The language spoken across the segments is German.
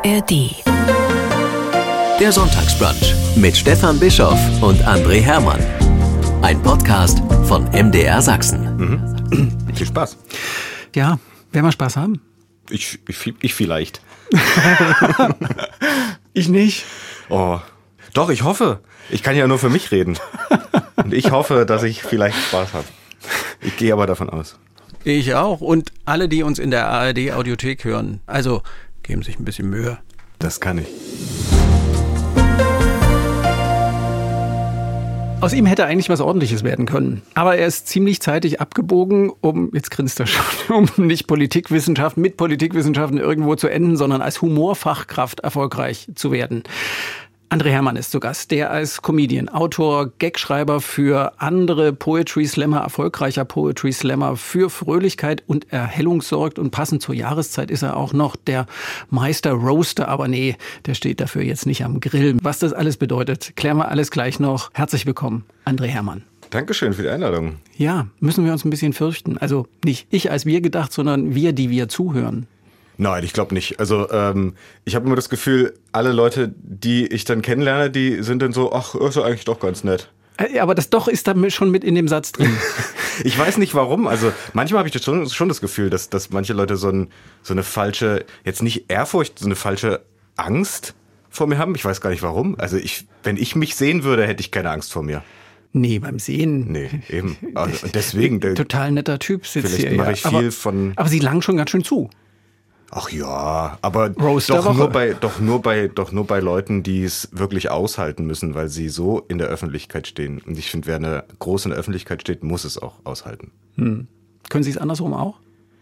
ARD. Der Sonntagsbrunch mit Stefan Bischoff und André Hermann. Ein Podcast von MDR Sachsen. Viel Spaß. Ja, werden wir Spaß haben? Ich vielleicht. Ich nicht. Oh, doch, ich hoffe. Ich kann ja nur für mich reden. Und ich hoffe, dass ich vielleicht Spaß habe. Ich gehe aber davon aus. Ich auch. Und alle, die uns in der ARD-Audiothek hören. Also, geben sich ein bisschen Mühe. Das kann ich. Aus ihm hätte eigentlich was Ordentliches werden können. Aber er ist ziemlich zeitig abgebogen, jetzt grinst er schon, um nicht Politikwissenschaften mit Politikwissenschaften irgendwo zu enden, sondern als Humorfachkraft erfolgreich zu werden. André Hermann ist zu Gast, der als Comedian, Autor, Gagschreiber für andere Poetry Slammer, erfolgreicher Poetry Slammer, für Fröhlichkeit und Erhellung sorgt. Und passend zur Jahreszeit ist er auch noch der Meister Roaster. Aber nee, der steht dafür jetzt nicht am Grill. Was das alles bedeutet, klären wir alles gleich noch. Herzlich willkommen, André Hermann. Dankeschön für die Einladung. Ja, müssen wir uns ein bisschen fürchten. Also nicht ich als wir gedacht, sondern wir, die wir zuhören. Nein, ich glaube nicht. Also ich habe immer das Gefühl, alle Leute, die ich dann kennenlerne, die sind dann so, ach, ist ja eigentlich doch ganz nett. Aber das doch ist da schon mit in dem Satz drin. Ich weiß nicht warum. Also manchmal habe ich schon das Gefühl, dass manche Leute so eine falsche, jetzt nicht Ehrfurcht, so eine falsche Angst vor mir haben. Ich weiß gar nicht warum. Also wenn ich mich sehen würde, hätte ich keine Angst vor mir. Nee, beim Sehen. Nee, eben. Also deswegen. Total netter Typ sitzt hier. Vielleicht mache ich viel von... Aber Sie langen schon ganz schön zu. Ach ja, aber doch nur bei Leuten, die es wirklich aushalten müssen, weil sie so in der Öffentlichkeit stehen. Und ich finde, wer eine groß in der Öffentlichkeit steht, muss es auch aushalten. Können Sie es andersrum auch?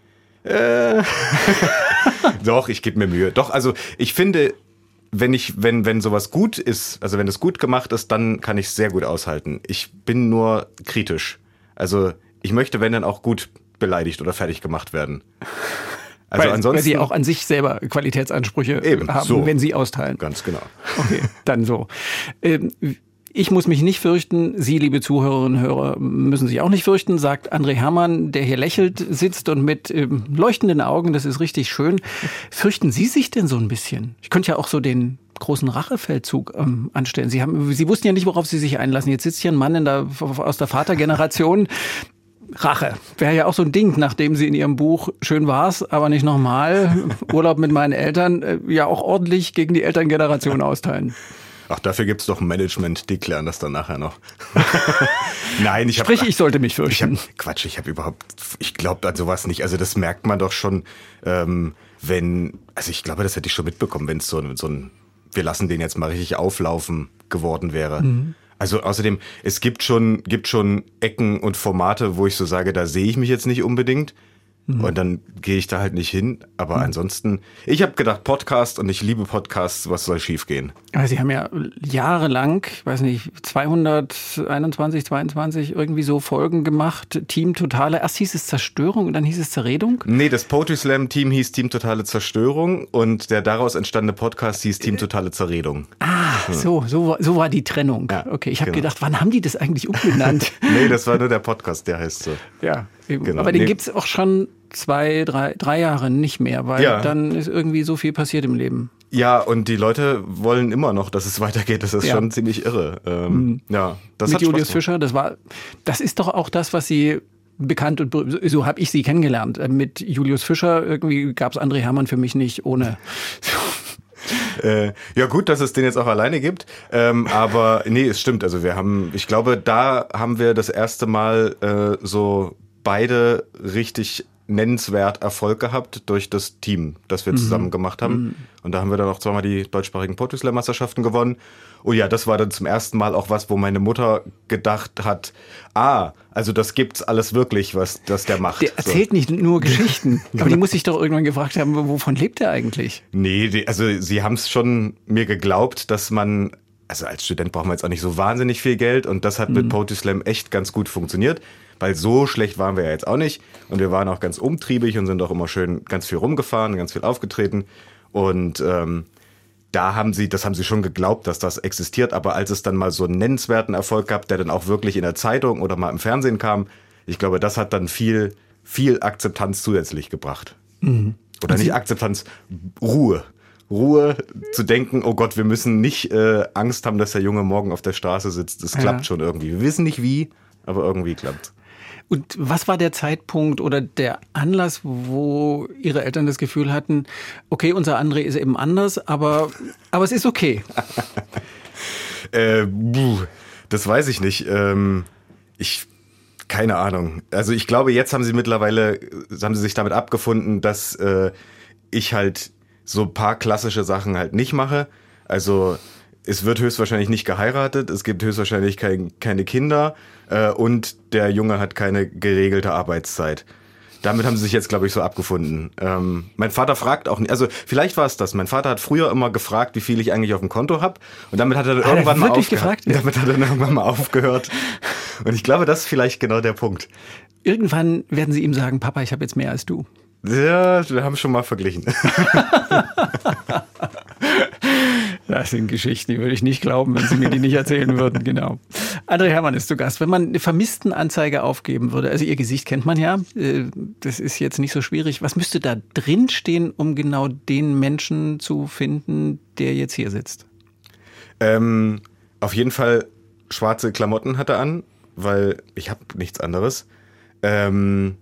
Doch, ich gebe mir Mühe. Doch, also ich finde, wenn sowas gut ist, also wenn es gut gemacht ist, dann kann ich es sehr gut aushalten. Ich bin nur kritisch. Also ich möchte, wenn dann auch gut beleidigt oder fertig gemacht werden. Also ansonsten, weil Sie auch an sich selber Qualitätsansprüche haben, so, wenn Sie austeilen. Ganz genau. Okay, dann so. Ich muss mich nicht fürchten. Sie, liebe Zuhörerinnen und Hörer, müssen sich auch nicht fürchten, sagt André Hermann, der hier lächelt, sitzt und mit leuchtenden Augen, das ist richtig schön. Fürchten Sie sich denn so ein bisschen? Ich könnte ja auch so den großen Rachefeldzug anstellen. Sie wussten ja nicht, worauf Sie sich einlassen. Jetzt sitzt hier ein Mann aus der Vatergeneration. Rache wäre ja auch so ein Ding, nachdem Sie in Ihrem Buch Schön war's, aber nicht nochmal, Urlaub mit meinen Eltern, ja auch ordentlich gegen die Elterngeneration austeilen. Ach, dafür gibt's doch ein Management, die klären das dann nachher noch. Nein, ich sollte mich fürchten. Ich glaube an sowas nicht. Also das merkt man doch schon, also ich glaube, das hätte ich schon mitbekommen, wenn es so ein, wir lassen den jetzt mal richtig auflaufen geworden wäre. Mhm. Also außerdem, es gibt schon Ecken und Formate, wo ich so sage, da sehe ich mich jetzt nicht unbedingt. Und dann gehe ich da halt nicht hin. Aber ansonsten, ich habe gedacht, Podcast und ich liebe Podcasts, was soll schief gehen? Aber Sie haben ja jahrelang, weiß nicht, 221, 22 irgendwie so Folgen gemacht. Team Totale, erst hieß es Zerstörung und dann hieß es Zerredung? Nee, das Poetry Slam Team hieß Team Totale Zerstörung und der daraus entstandene Podcast hieß Team Totale Zerredung. So war die Trennung. Ja, okay, ich habe gedacht, wann haben die das eigentlich umbenannt? Nee, das war nur der Podcast, der heißt so. Ja, eben. Genau. Aber den gibt's auch schon 3 Jahre nicht mehr, weil dann ist irgendwie so viel passiert im Leben. Ja, und die Leute wollen immer noch, dass es weitergeht. Das ist schon ziemlich irre. Das mit Julius Fischer, das ist doch auch das, was Sie bekannt und so habe ich Sie kennengelernt. Mit Julius Fischer irgendwie gab's André Hermann für mich nicht ohne. Ja gut, dass es den jetzt auch alleine gibt, aber nee, es stimmt. Also ich glaube, da haben wir das erste Mal so beide richtig nennenswert Erfolg gehabt durch das Team, das wir zusammen gemacht haben. Und da haben wir dann auch zweimal die deutschsprachigen Poetry Slam Meisterschaften gewonnen. Oh ja, das war dann zum ersten Mal auch was, wo meine Mutter gedacht hat, also das gibt's alles wirklich, was das der macht. Der erzählt nicht nur Geschichten, aber die muss sich doch irgendwann gefragt haben, wovon lebt er eigentlich? Nee, also sie haben es schon mir geglaubt, dass man, also als Student braucht man jetzt auch nicht so wahnsinnig viel Geld und das hat mit Poetry Slam echt ganz gut funktioniert. Weil so schlecht waren wir ja jetzt auch nicht. Und wir waren auch ganz umtriebig und sind auch immer schön ganz viel rumgefahren, ganz viel aufgetreten. Und das haben sie schon geglaubt, dass das existiert. Aber als es dann mal so einen nennenswerten Erfolg gab, der dann auch wirklich in der Zeitung oder mal im Fernsehen kam, ich glaube, das hat dann viel, viel Akzeptanz zusätzlich gebracht. Oder nicht Akzeptanz, Ruhe. Ruhe zu denken, oh Gott, wir müssen nicht Angst haben, dass der Junge morgen auf der Straße sitzt. Das klappt schon irgendwie. Wir wissen nicht wie, aber irgendwie klappt. Und was war der Zeitpunkt oder der Anlass, wo Ihre Eltern das Gefühl hatten, okay, unser André ist eben anders, aber es ist okay? Das weiß ich nicht. Keine Ahnung. Also ich glaube, jetzt haben sie sich damit abgefunden, dass ich halt so ein paar klassische Sachen halt nicht mache. Also es wird höchstwahrscheinlich nicht geheiratet, es gibt höchstwahrscheinlich keine Kinder und der Junge hat keine geregelte Arbeitszeit. Damit haben sie sich jetzt, glaube ich, so abgefunden. Mein Vater fragt auch nicht, also vielleicht war es das. Mein Vater hat früher immer gefragt, wie viel ich eigentlich auf dem Konto habe. Und damit hat er dann irgendwann mal aufgehört. Damit hat er dann irgendwann mal aufgehört. Und ich glaube, das ist vielleicht genau der Punkt. Irgendwann werden Sie ihm sagen, Papa, ich habe jetzt mehr als du. Ja, wir haben schon mal verglichen. Das sind Geschichten, die würde ich nicht glauben, wenn Sie mir die nicht erzählen würden, genau. André Hermann ist zu Gast. Wenn man eine Vermisstenanzeige aufgeben würde, also Ihr Gesicht kennt man ja, das ist jetzt nicht so schwierig. Was müsste da drin stehen, um genau den Menschen zu finden, der jetzt hier sitzt? Auf jeden Fall schwarze Klamotten hat er an, weil ich habe nichts anderes. Wenn,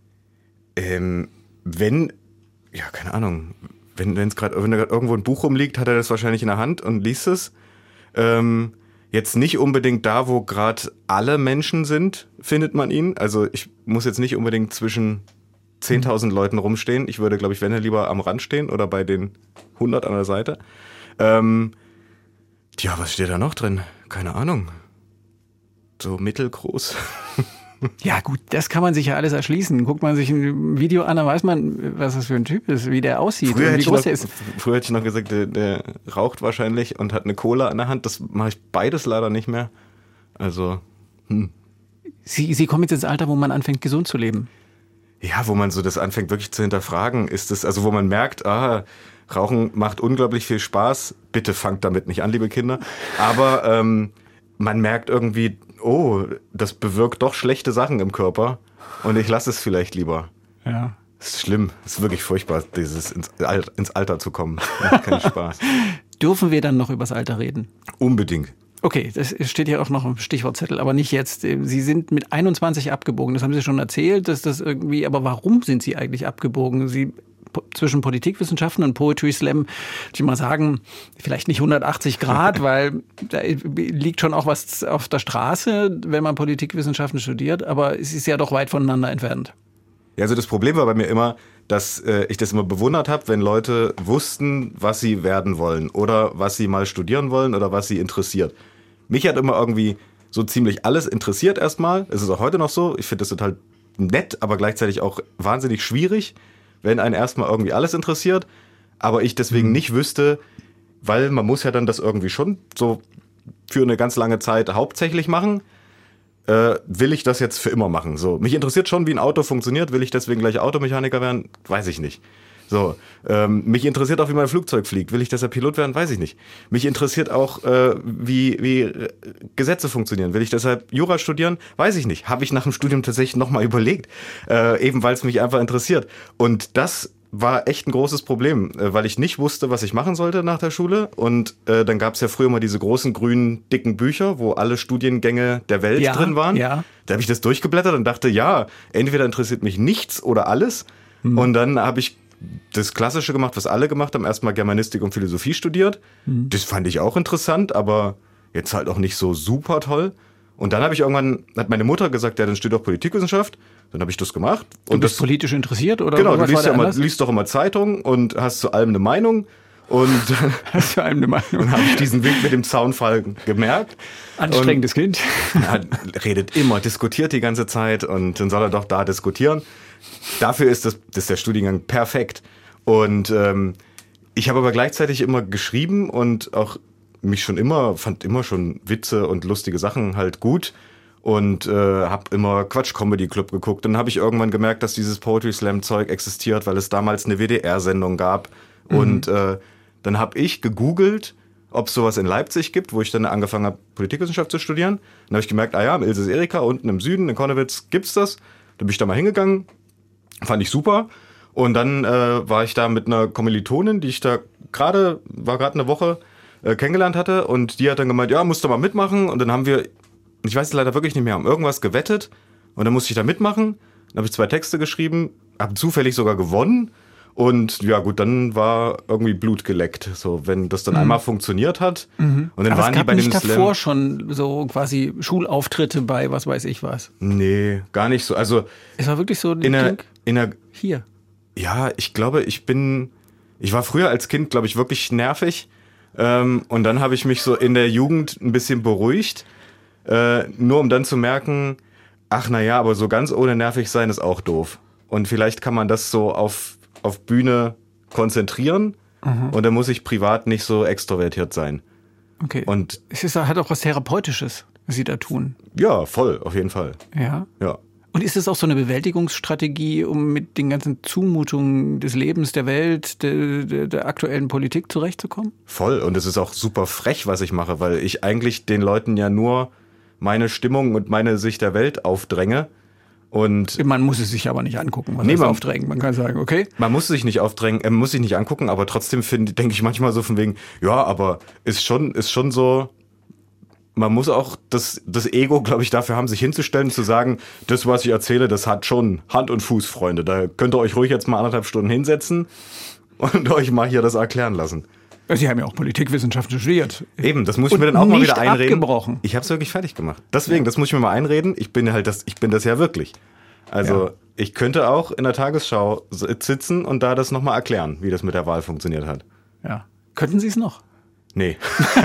ja, keine Ahnung, wenn da gerade irgendwo ein Buch rumliegt, hat er das wahrscheinlich in der Hand und liest es. Jetzt nicht unbedingt da, wo gerade alle Menschen sind, findet man ihn. Also ich muss jetzt nicht unbedingt zwischen 10.000 Leuten rumstehen. Ich würde, glaube ich, wenn er lieber am Rand stehen oder bei den 100 an der Seite. Tja, was steht da noch drin? Keine Ahnung. So mittelgroß. Ja gut, das kann man sich ja alles erschließen. Guckt man sich ein Video an, dann weiß man, was das für ein Typ ist, wie der aussieht und wie groß der ist. Früher hätte ich noch gesagt, der raucht wahrscheinlich und hat eine Cola an der Hand. Das mache ich beides leider nicht mehr. Also, Sie kommen jetzt ins Alter, wo man anfängt, gesund zu leben. Ja, wo man so das anfängt wirklich zu hinterfragen. Ist es, also wo man merkt, Rauchen macht unglaublich viel Spaß. Bitte fangt damit nicht an, liebe Kinder. Aber man merkt irgendwie, oh, das bewirkt doch schlechte Sachen im Körper und ich lasse es vielleicht lieber. Ja. Es ist schlimm, es ist wirklich furchtbar, dieses ins Alter zu kommen. Macht keinen Spaß. Dürfen wir dann noch übers Alter reden? Unbedingt. Okay, das steht hier auch noch im Stichwortzettel, aber nicht jetzt. Sie sind mit 21 abgebogen, das haben Sie schon erzählt, dass das irgendwie, aber warum sind Sie eigentlich abgebogen? Sie zwischen Politikwissenschaften und Poetry Slam, würde ich mal sagen, vielleicht nicht 180 Grad, weil da liegt schon auch was auf der Straße, wenn man Politikwissenschaften studiert, aber es ist ja doch weit voneinander entfernt. Ja, also das Problem war bei mir immer, dass ich das immer bewundert habe, wenn Leute wussten, was sie werden wollen oder was sie mal studieren wollen oder was sie interessiert. Mich hat immer irgendwie so ziemlich alles interessiert erstmal. Es ist auch heute noch so. Ich finde das total nett, aber gleichzeitig auch wahnsinnig schwierig, wenn einen erstmal irgendwie alles interessiert, aber ich deswegen nicht wüsste, weil man muss ja dann das irgendwie schon so für eine ganz lange Zeit hauptsächlich machen, will ich das jetzt für immer machen. So, mich interessiert schon, wie ein Auto funktioniert, will ich deswegen gleich Automechaniker werden? Weiß ich nicht. So, mich interessiert auch, wie mein Flugzeug fliegt. Will ich deshalb Pilot werden? Weiß ich nicht. Mich interessiert auch, wie Gesetze funktionieren. Will ich deshalb Jura studieren? Weiß ich nicht. Habe ich nach dem Studium tatsächlich nochmal überlegt. Eben weil es mich einfach interessiert. Und das war echt ein großes Problem, weil ich nicht wusste, was ich machen sollte nach der Schule. Und dann gab es ja früher mal diese großen, grünen, dicken Bücher, wo alle Studiengänge der Welt drin waren. Ja. Da habe ich das durchgeblättert und dachte, ja, entweder interessiert mich nichts oder alles. Und dann habe ich das Klassische gemacht, was alle gemacht haben. Erstmal Germanistik und Philosophie studiert. Das fand ich auch interessant, aber jetzt halt auch nicht so super toll. Und dann hat meine Mutter gesagt, ja, dann studiert doch Politikwissenschaft. Dann habe ich das gemacht. Und du bist politisch interessiert? Oder genau, du liest doch immer Zeitungen und hast zu allem eine Meinung. Und dann habe ich diesen Weg mit dem Zaunfall gemerkt. Anstrengendes Kind. Er redet immer, diskutiert die ganze Zeit und dann soll er doch da diskutieren. Dafür ist der Studiengang perfekt. Und ich habe aber gleichzeitig immer geschrieben und auch fand immer schon Witze und lustige Sachen halt gut. Und habe immer Quatsch Comedy Club geguckt. Dann habe ich irgendwann gemerkt, dass dieses Poetry Slam Zeug existiert, weil es damals eine WDR-Sendung gab. Und dann habe ich gegoogelt, ob es sowas in Leipzig gibt, wo ich dann angefangen habe, Politikwissenschaft zu studieren. Dann habe ich gemerkt, im Ilses Erika, unten im Süden, in Konnewitz, gibt's das. Da bin ich da mal hingegangen, fand ich super. Und dann war ich da mit einer Kommilitonin, die ich da gerade eine Woche kennengelernt hatte und die hat dann gemeint, ja, musst du mal mitmachen. Und dann haben wir, ich weiß es leider wirklich nicht mehr, haben irgendwas gewettet und dann musste ich da mitmachen. Dann habe ich 2 Texte geschrieben, habe zufällig sogar gewonnen. Und ja gut, dann war irgendwie Blut geleckt, so wenn das dann einmal funktioniert hat. Und dann Aber waren es gab die bei nicht dem davor Slam. schon so quasi Schulauftritte bei was weiß ich was. Nee, gar nicht so. Also Es war wirklich so in der hier. ja, ich glaube, ich war früher als Kind, glaube ich, wirklich nervig. Und dann habe ich mich so in der Jugend ein bisschen beruhigt, nur um dann zu merken, ach naja, aber so ganz ohne nervig sein ist auch doof. Und vielleicht kann man das so auf Bühne konzentrieren und dann muss ich privat nicht so extrovertiert sein. Okay. Und Hat auch was Therapeutisches, was Sie da tun. ja, voll, auf jeden Fall. Ja. Ja. Und ist es auch so eine Bewältigungsstrategie, um mit den ganzen Zumutungen des Lebens, der Welt, der aktuellen Politik zurechtzukommen? Voll. Und es ist auch super frech, was ich mache, weil ich eigentlich den Leuten ja nur meine Stimmung und meine Sicht der Welt aufdränge. Und Man muss es sich aber nicht angucken, was Nee, das man- aufdrängen. Man kann sagen, okay, man muss sich nicht aufdrängen, muss sich nicht angucken, aber trotzdem denke ich manchmal so von wegen, ja, aber ist schon so, man muss auch das Ego, glaube ich, dafür haben, sich hinzustellen, zu sagen, das, was ich erzähle, das hat schon Hand und Fuß, Freunde. Da könnt ihr euch ruhig jetzt mal 1,5 Stunden hinsetzen und euch mal hier das erklären lassen. Sie haben ja auch Politikwissenschaften studiert. Eben, das muss ich Und mir dann auch mal nicht wieder einreden. abgebrochen. Ich habe es wirklich fertig gemacht. Deswegen, das muss ich mir mal einreden. Ich bin das ja wirklich. Also Ja. ich könnte auch in der Tagesschau sitzen und da das nochmal erklären, wie das mit der Wahl funktioniert hat. Ja. Könnten Sie es noch? Nee.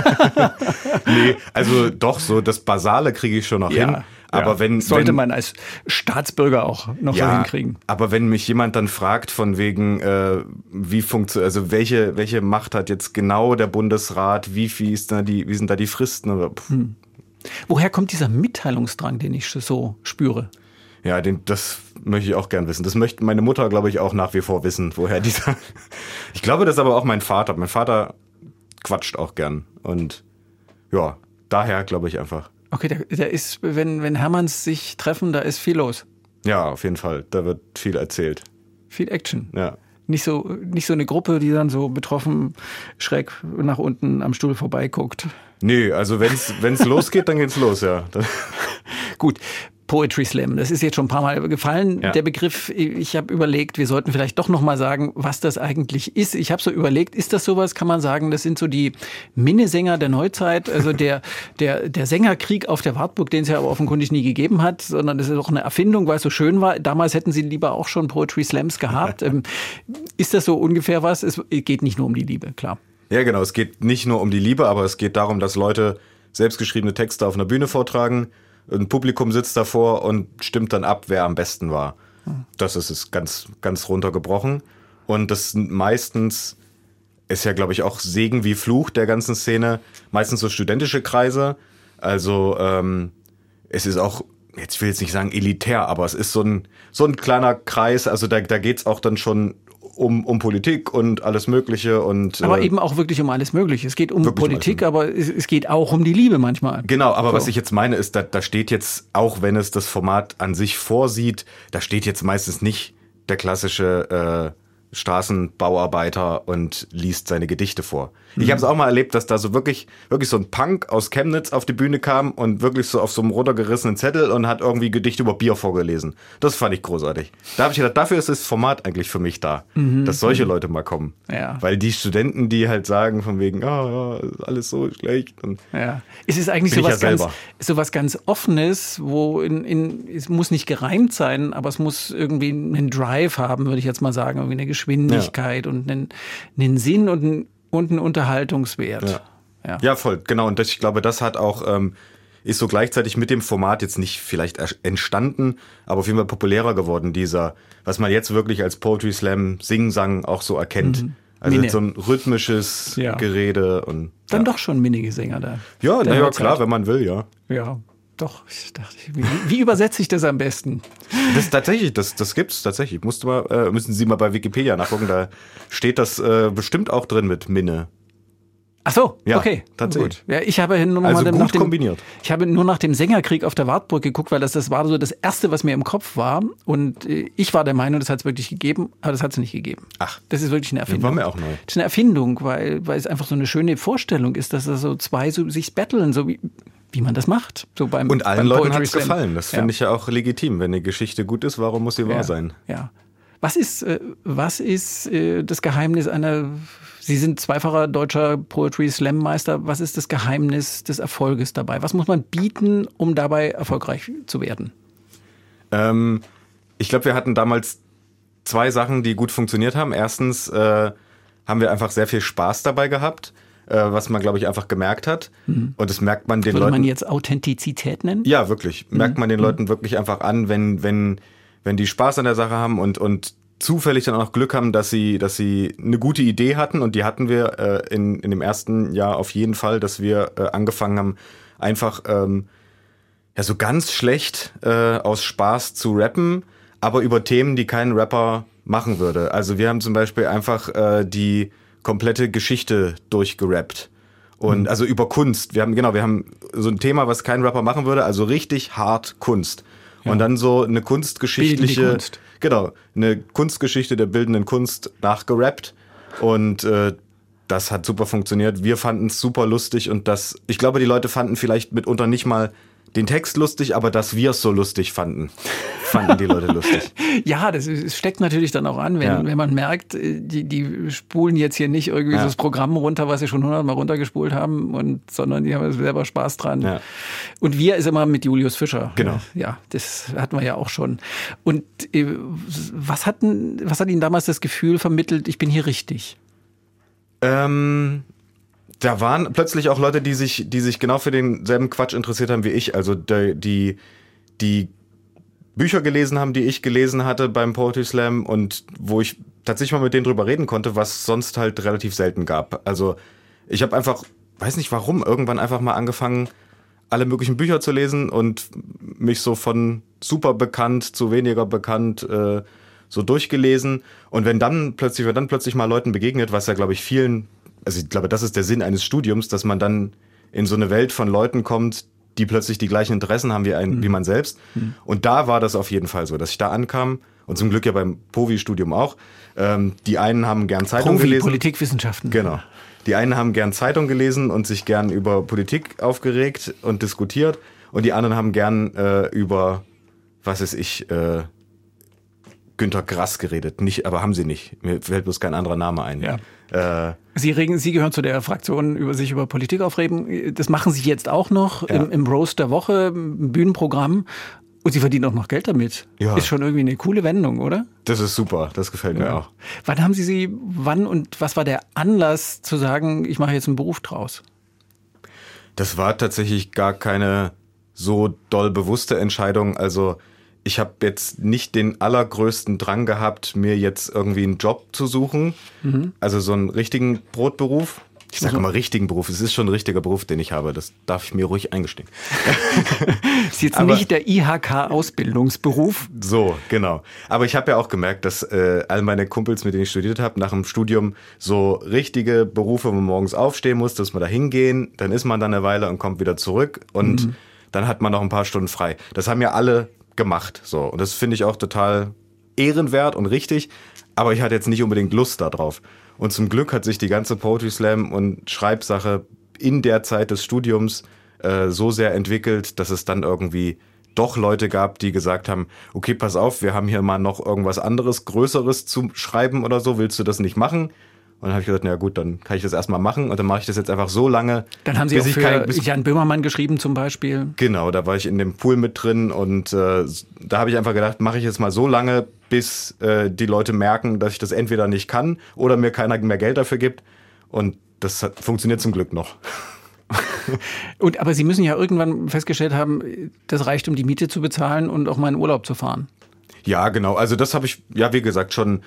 Nee, also doch, so das Basale kriege ich schon noch hin. Aber sollte man als Staatsbürger auch noch so hinkriegen. Aber wenn mich jemand dann fragt von wegen, wie funktioniert, also welche Macht hat jetzt genau der Bundesrat, wie sind da die Fristen? Oder, Woher kommt dieser Mitteilungsdrang, den ich so spüre? Ja, das möchte ich auch gern wissen. Das möchte meine Mutter, glaube ich, auch nach wie vor wissen, woher dieser. Ich glaube, das ist aber auch mein Vater. Mein Vater quatscht auch gern. Und ja, daher glaube ich einfach. Okay, da ist, wenn Hermanns sich treffen, da ist viel los. Ja, auf jeden Fall. Da wird viel erzählt. Viel Action. Ja. Nicht so eine Gruppe, die dann so betroffen schräg nach unten am Stuhl vorbeiguckt. Nee, also wenn's losgeht, dann geht's los, ja. Gut. Poetry Slam, das ist jetzt schon ein paar Mal gefallen, Ja. der Begriff. Ich habe überlegt, wir sollten vielleicht doch noch mal sagen, was das eigentlich ist. Ich habe so überlegt, ist das sowas, kann man sagen, das sind so die Minnesänger der Neuzeit, also der Sängerkrieg auf der Wartburg, den es ja aber offenkundig nie gegeben hat, sondern das ist auch eine Erfindung, weil es so schön war. Damals hätten sie lieber auch schon Poetry Slams gehabt. Ist das so ungefähr was? Es geht nicht nur um die Liebe, klar. Ja, genau. Es geht nicht nur um die Liebe, aber es geht darum, dass Leute selbstgeschriebene Texte auf einer Bühne vortragen. Ein Publikum sitzt davor und stimmt dann ab, wer am besten war. Das ist es ganz, ganz runtergebrochen. Und das meistens ist ja, glaube ich, auch Segen wie Fluch der ganzen Szene. Meistens so studentische Kreise. Also es ist auch, jetzt will ich jetzt nicht sagen elitär, aber es ist so ein kleiner Kreis. Also da geht's auch dann schon um Politik und alles Mögliche. Aber eben auch wirklich um alles Mögliche. Es geht um Politik, aber es geht auch um die Liebe manchmal. Genau, aber So. was ich jetzt meine ist, da steht jetzt, auch wenn es das Format an sich vorsieht, da steht jetzt meistens nicht der klassische Straßenbauarbeiter und liest seine Gedichte vor. Ich habe es auch mal erlebt, dass da so wirklich so ein Punk aus Chemnitz auf die Bühne kam und wirklich so auf so einem runtergerissenen Zettel und hat irgendwie Gedichte über Bier vorgelesen. Das fand ich großartig. Da habe ich gedacht, dafür ist das Format eigentlich für mich da, dass solche Leute mal kommen. Ja. Weil die Studenten, die halt sagen von wegen, ja, ist alles so schlecht. Und Ja. Es ist eigentlich Bin ich so was ganz Offenes, wo es muss nicht gereimt sein, aber es muss irgendwie einen Drive haben, würde ich jetzt mal sagen, irgendwie eine Geschwindigkeit und einen Sinn und einen Unterhaltungswert. Ja, voll, genau. Und ich glaube, das hat auch, ist so gleichzeitig mit dem Format jetzt nicht vielleicht entstanden, aber auf jeden Fall populärer geworden, was man jetzt wirklich als Poetry Slam Sing-Sang auch so erkennt. Also Minne. so ein rhythmisches Ja. Gerede und. Dann doch schon minnige Sänger da. Ja, Der naja, Neuzeit. klar, wenn man will, ja. Ja, doch. Ich dachte, wie übersetze ich das am besten? Das tatsächlich, das gibt's tatsächlich. Müssen Sie mal bei Wikipedia nachgucken, da steht das bestimmt auch drin mit Minne. Ach so, Ja, okay. tatsächlich. Gut. Ja, ich habe nur Also mal gut kombiniert. Ich habe nur nach dem Sängerkrieg auf der Wartburg geguckt, weil das war so das Erste, was mir im Kopf war. Und ich war der Meinung, das hat es wirklich gegeben, aber das hat es nicht gegeben. Ach. Das ist wirklich eine Erfindung. war mir auch neu. Das ist eine Erfindung, weil es einfach so eine schöne Vorstellung ist, dass da so zwei so sich battlen, so wie man das macht. So beim, Und allen beim Leuten Poetry hat es Slam. gefallen. Das finde ich ja auch legitim. Wenn eine Geschichte gut ist, warum muss sie wahr sein? Ja. Was ist das Geheimnis einer... Sie sind zweifacher deutscher Poetry Slam Meister. Was ist das Geheimnis des Erfolges dabei? Was muss man bieten, um dabei erfolgreich zu werden? Ich glaube, wir hatten damals 2 Sachen, die gut funktioniert haben. Erstens haben wir einfach sehr viel Spaß dabei gehabt, was man, glaube ich, einfach gemerkt hat. Und das merkt man den Leuten... Würde man jetzt Authentizität nennen? Ja, wirklich. Merkt man den Leuten wirklich einfach an, wenn die Spaß an der Sache haben und zufällig dann auch noch Glück haben, dass sie eine gute Idee hatten, und die hatten wir in dem ersten Jahr auf jeden Fall, dass wir angefangen haben, einfach so ganz schlecht aus Spaß zu rappen, aber über Themen, die kein Rapper machen würde. Also wir haben zum Beispiel einfach die komplette Geschichte durchgerappt. Und also über Kunst. Wir haben so ein Thema, was kein Rapper machen würde, also richtig hart Kunst. Ja. Und dann so eine kunstgeschichtliche... Kunst. Genau, eine Kunstgeschichte der bildenden Kunst nachgerappt, und das hat super funktioniert. Wir fanden es super lustig, und ich glaube, die Leute fanden vielleicht mitunter nicht mal den Text lustig, aber dass wir es so lustig fanden die Leute lustig. Ja, das steckt natürlich dann auch an, wenn man merkt, die spulen jetzt hier nicht irgendwie so das Programm runter, was sie schon 100-mal runtergespult haben, sondern die haben selber Spaß dran. Ja. Und wir ist immer mit Julius Fischer. Genau. Ja, das hatten wir ja auch schon. Und was hat Ihnen damals das Gefühl vermittelt, ich bin hier richtig? Da waren plötzlich auch Leute, die sich genau für denselben Quatsch interessiert haben wie ich. Also die Bücher gelesen haben, die ich gelesen hatte beim Poetry Slam, und wo ich tatsächlich mal mit denen drüber reden konnte, was sonst halt relativ selten gab. Also ich habe einfach, weiß nicht warum, irgendwann einfach mal angefangen, alle möglichen Bücher zu lesen und mich so von super bekannt zu weniger bekannt so durchgelesen. Und wenn dann plötzlich mal Leuten begegnet, was ja, glaube ich, vielen, also ich glaube, das ist der Sinn eines Studiums, dass man dann in so eine Welt von Leuten kommt, die plötzlich die gleichen Interessen haben wie man selbst. Und da war das auf jeden Fall so, dass ich da ankam, und zum Glück ja beim POVI-Studium auch. Die einen haben gern Zeitung gelesen. Politikwissenschaften. Genau. Die einen haben gern Zeitung gelesen und sich gern über Politik aufgeregt und diskutiert. Und die anderen haben gern über, was weiß ich, Günter Grass geredet. Aber haben sie nicht. Mir fällt bloß kein anderer Name ein. Ja. Sie gehören zu der Fraktion, sich über Politik aufregen. Das machen Sie jetzt auch noch im Roast der Woche, im Bühnenprogramm. Und Sie verdienen auch noch Geld damit. Ja. Ist schon irgendwie eine coole Wendung, oder? Das ist super. Das gefällt mir auch. Wann und was war der Anlass zu sagen, ich mache jetzt einen Beruf draus? Das war tatsächlich gar keine so doll bewusste Entscheidung. Also ich habe jetzt nicht den allergrößten Drang gehabt, mir jetzt irgendwie einen Job zu suchen. Also so einen richtigen Brotberuf. Ich sage immer richtigen Beruf. Es ist schon ein richtiger Beruf, den ich habe. Das darf ich mir ruhig eingestehen. Ist jetzt nicht der IHK-Ausbildungsberuf. So, genau. Aber ich habe ja auch gemerkt, dass all meine Kumpels, mit denen ich studiert habe, nach dem Studium so richtige Berufe, wo man morgens aufstehen muss, dass man da hingehen, dann ist man dann eine Weile und kommt wieder zurück, und dann hat man noch ein paar Stunden frei. Das haben ja alle gemacht. So. Und das finde ich auch total ehrenwert und richtig. Aber ich hatte jetzt nicht unbedingt Lust darauf. Und zum Glück hat sich die ganze Poetry Slam und Schreibsache in der Zeit des Studiums so sehr entwickelt, dass es dann irgendwie doch Leute gab, die gesagt haben, okay, pass auf, wir haben hier mal noch irgendwas anderes, Größeres zu schreiben oder so, willst du das nicht machen? Und dann habe ich gesagt, na gut, dann kann ich das erstmal machen, und dann mache ich das jetzt einfach so lange. Dann haben Sie auch für Jan Böhmermann geschrieben zum Beispiel. Genau, da war ich in dem Pool mit drin, und da habe ich einfach gedacht, mache ich jetzt mal so lange, bis die Leute merken, dass ich das entweder nicht kann oder mir keiner mehr Geld dafür gibt, und das funktioniert zum Glück noch. Aber Sie müssen ja irgendwann festgestellt haben, das reicht, um die Miete zu bezahlen und auch mal in Urlaub zu fahren. Ja, genau, also das habe ich, ja wie gesagt, schon...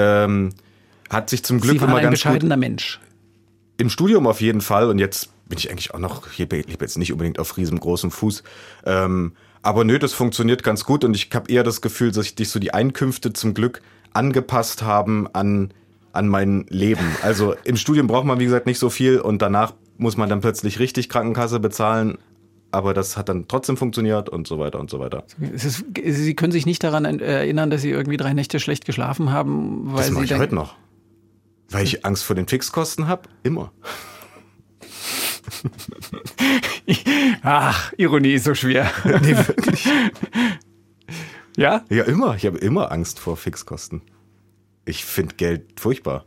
hat sich zum Glück Sie waren immer ein ganz bescheidener gut Mensch. Im Studium auf jeden Fall, und jetzt bin ich eigentlich auch noch, ich lebe jetzt nicht unbedingt auf riesengroßem Fuß, aber nö, das funktioniert ganz gut, und ich habe eher das Gefühl, dass sich so die Einkünfte zum Glück angepasst haben an an mein Leben. Also im Studium braucht man, wie gesagt, nicht so viel und danach muss man dann plötzlich richtig Krankenkasse bezahlen. Aber das hat dann trotzdem funktioniert und so weiter und so weiter. Sie können sich nicht daran erinnern, dass Sie irgendwie 3 Nächte schlecht geschlafen haben? Weil Das mache Sie ich heute noch. Weil ich Angst vor den Fixkosten habe? Immer. Ach, Ironie ist so schwer. Nee, wirklich. Ja? Ja, immer. Ich habe immer Angst vor Fixkosten. Ich finde Geld furchtbar.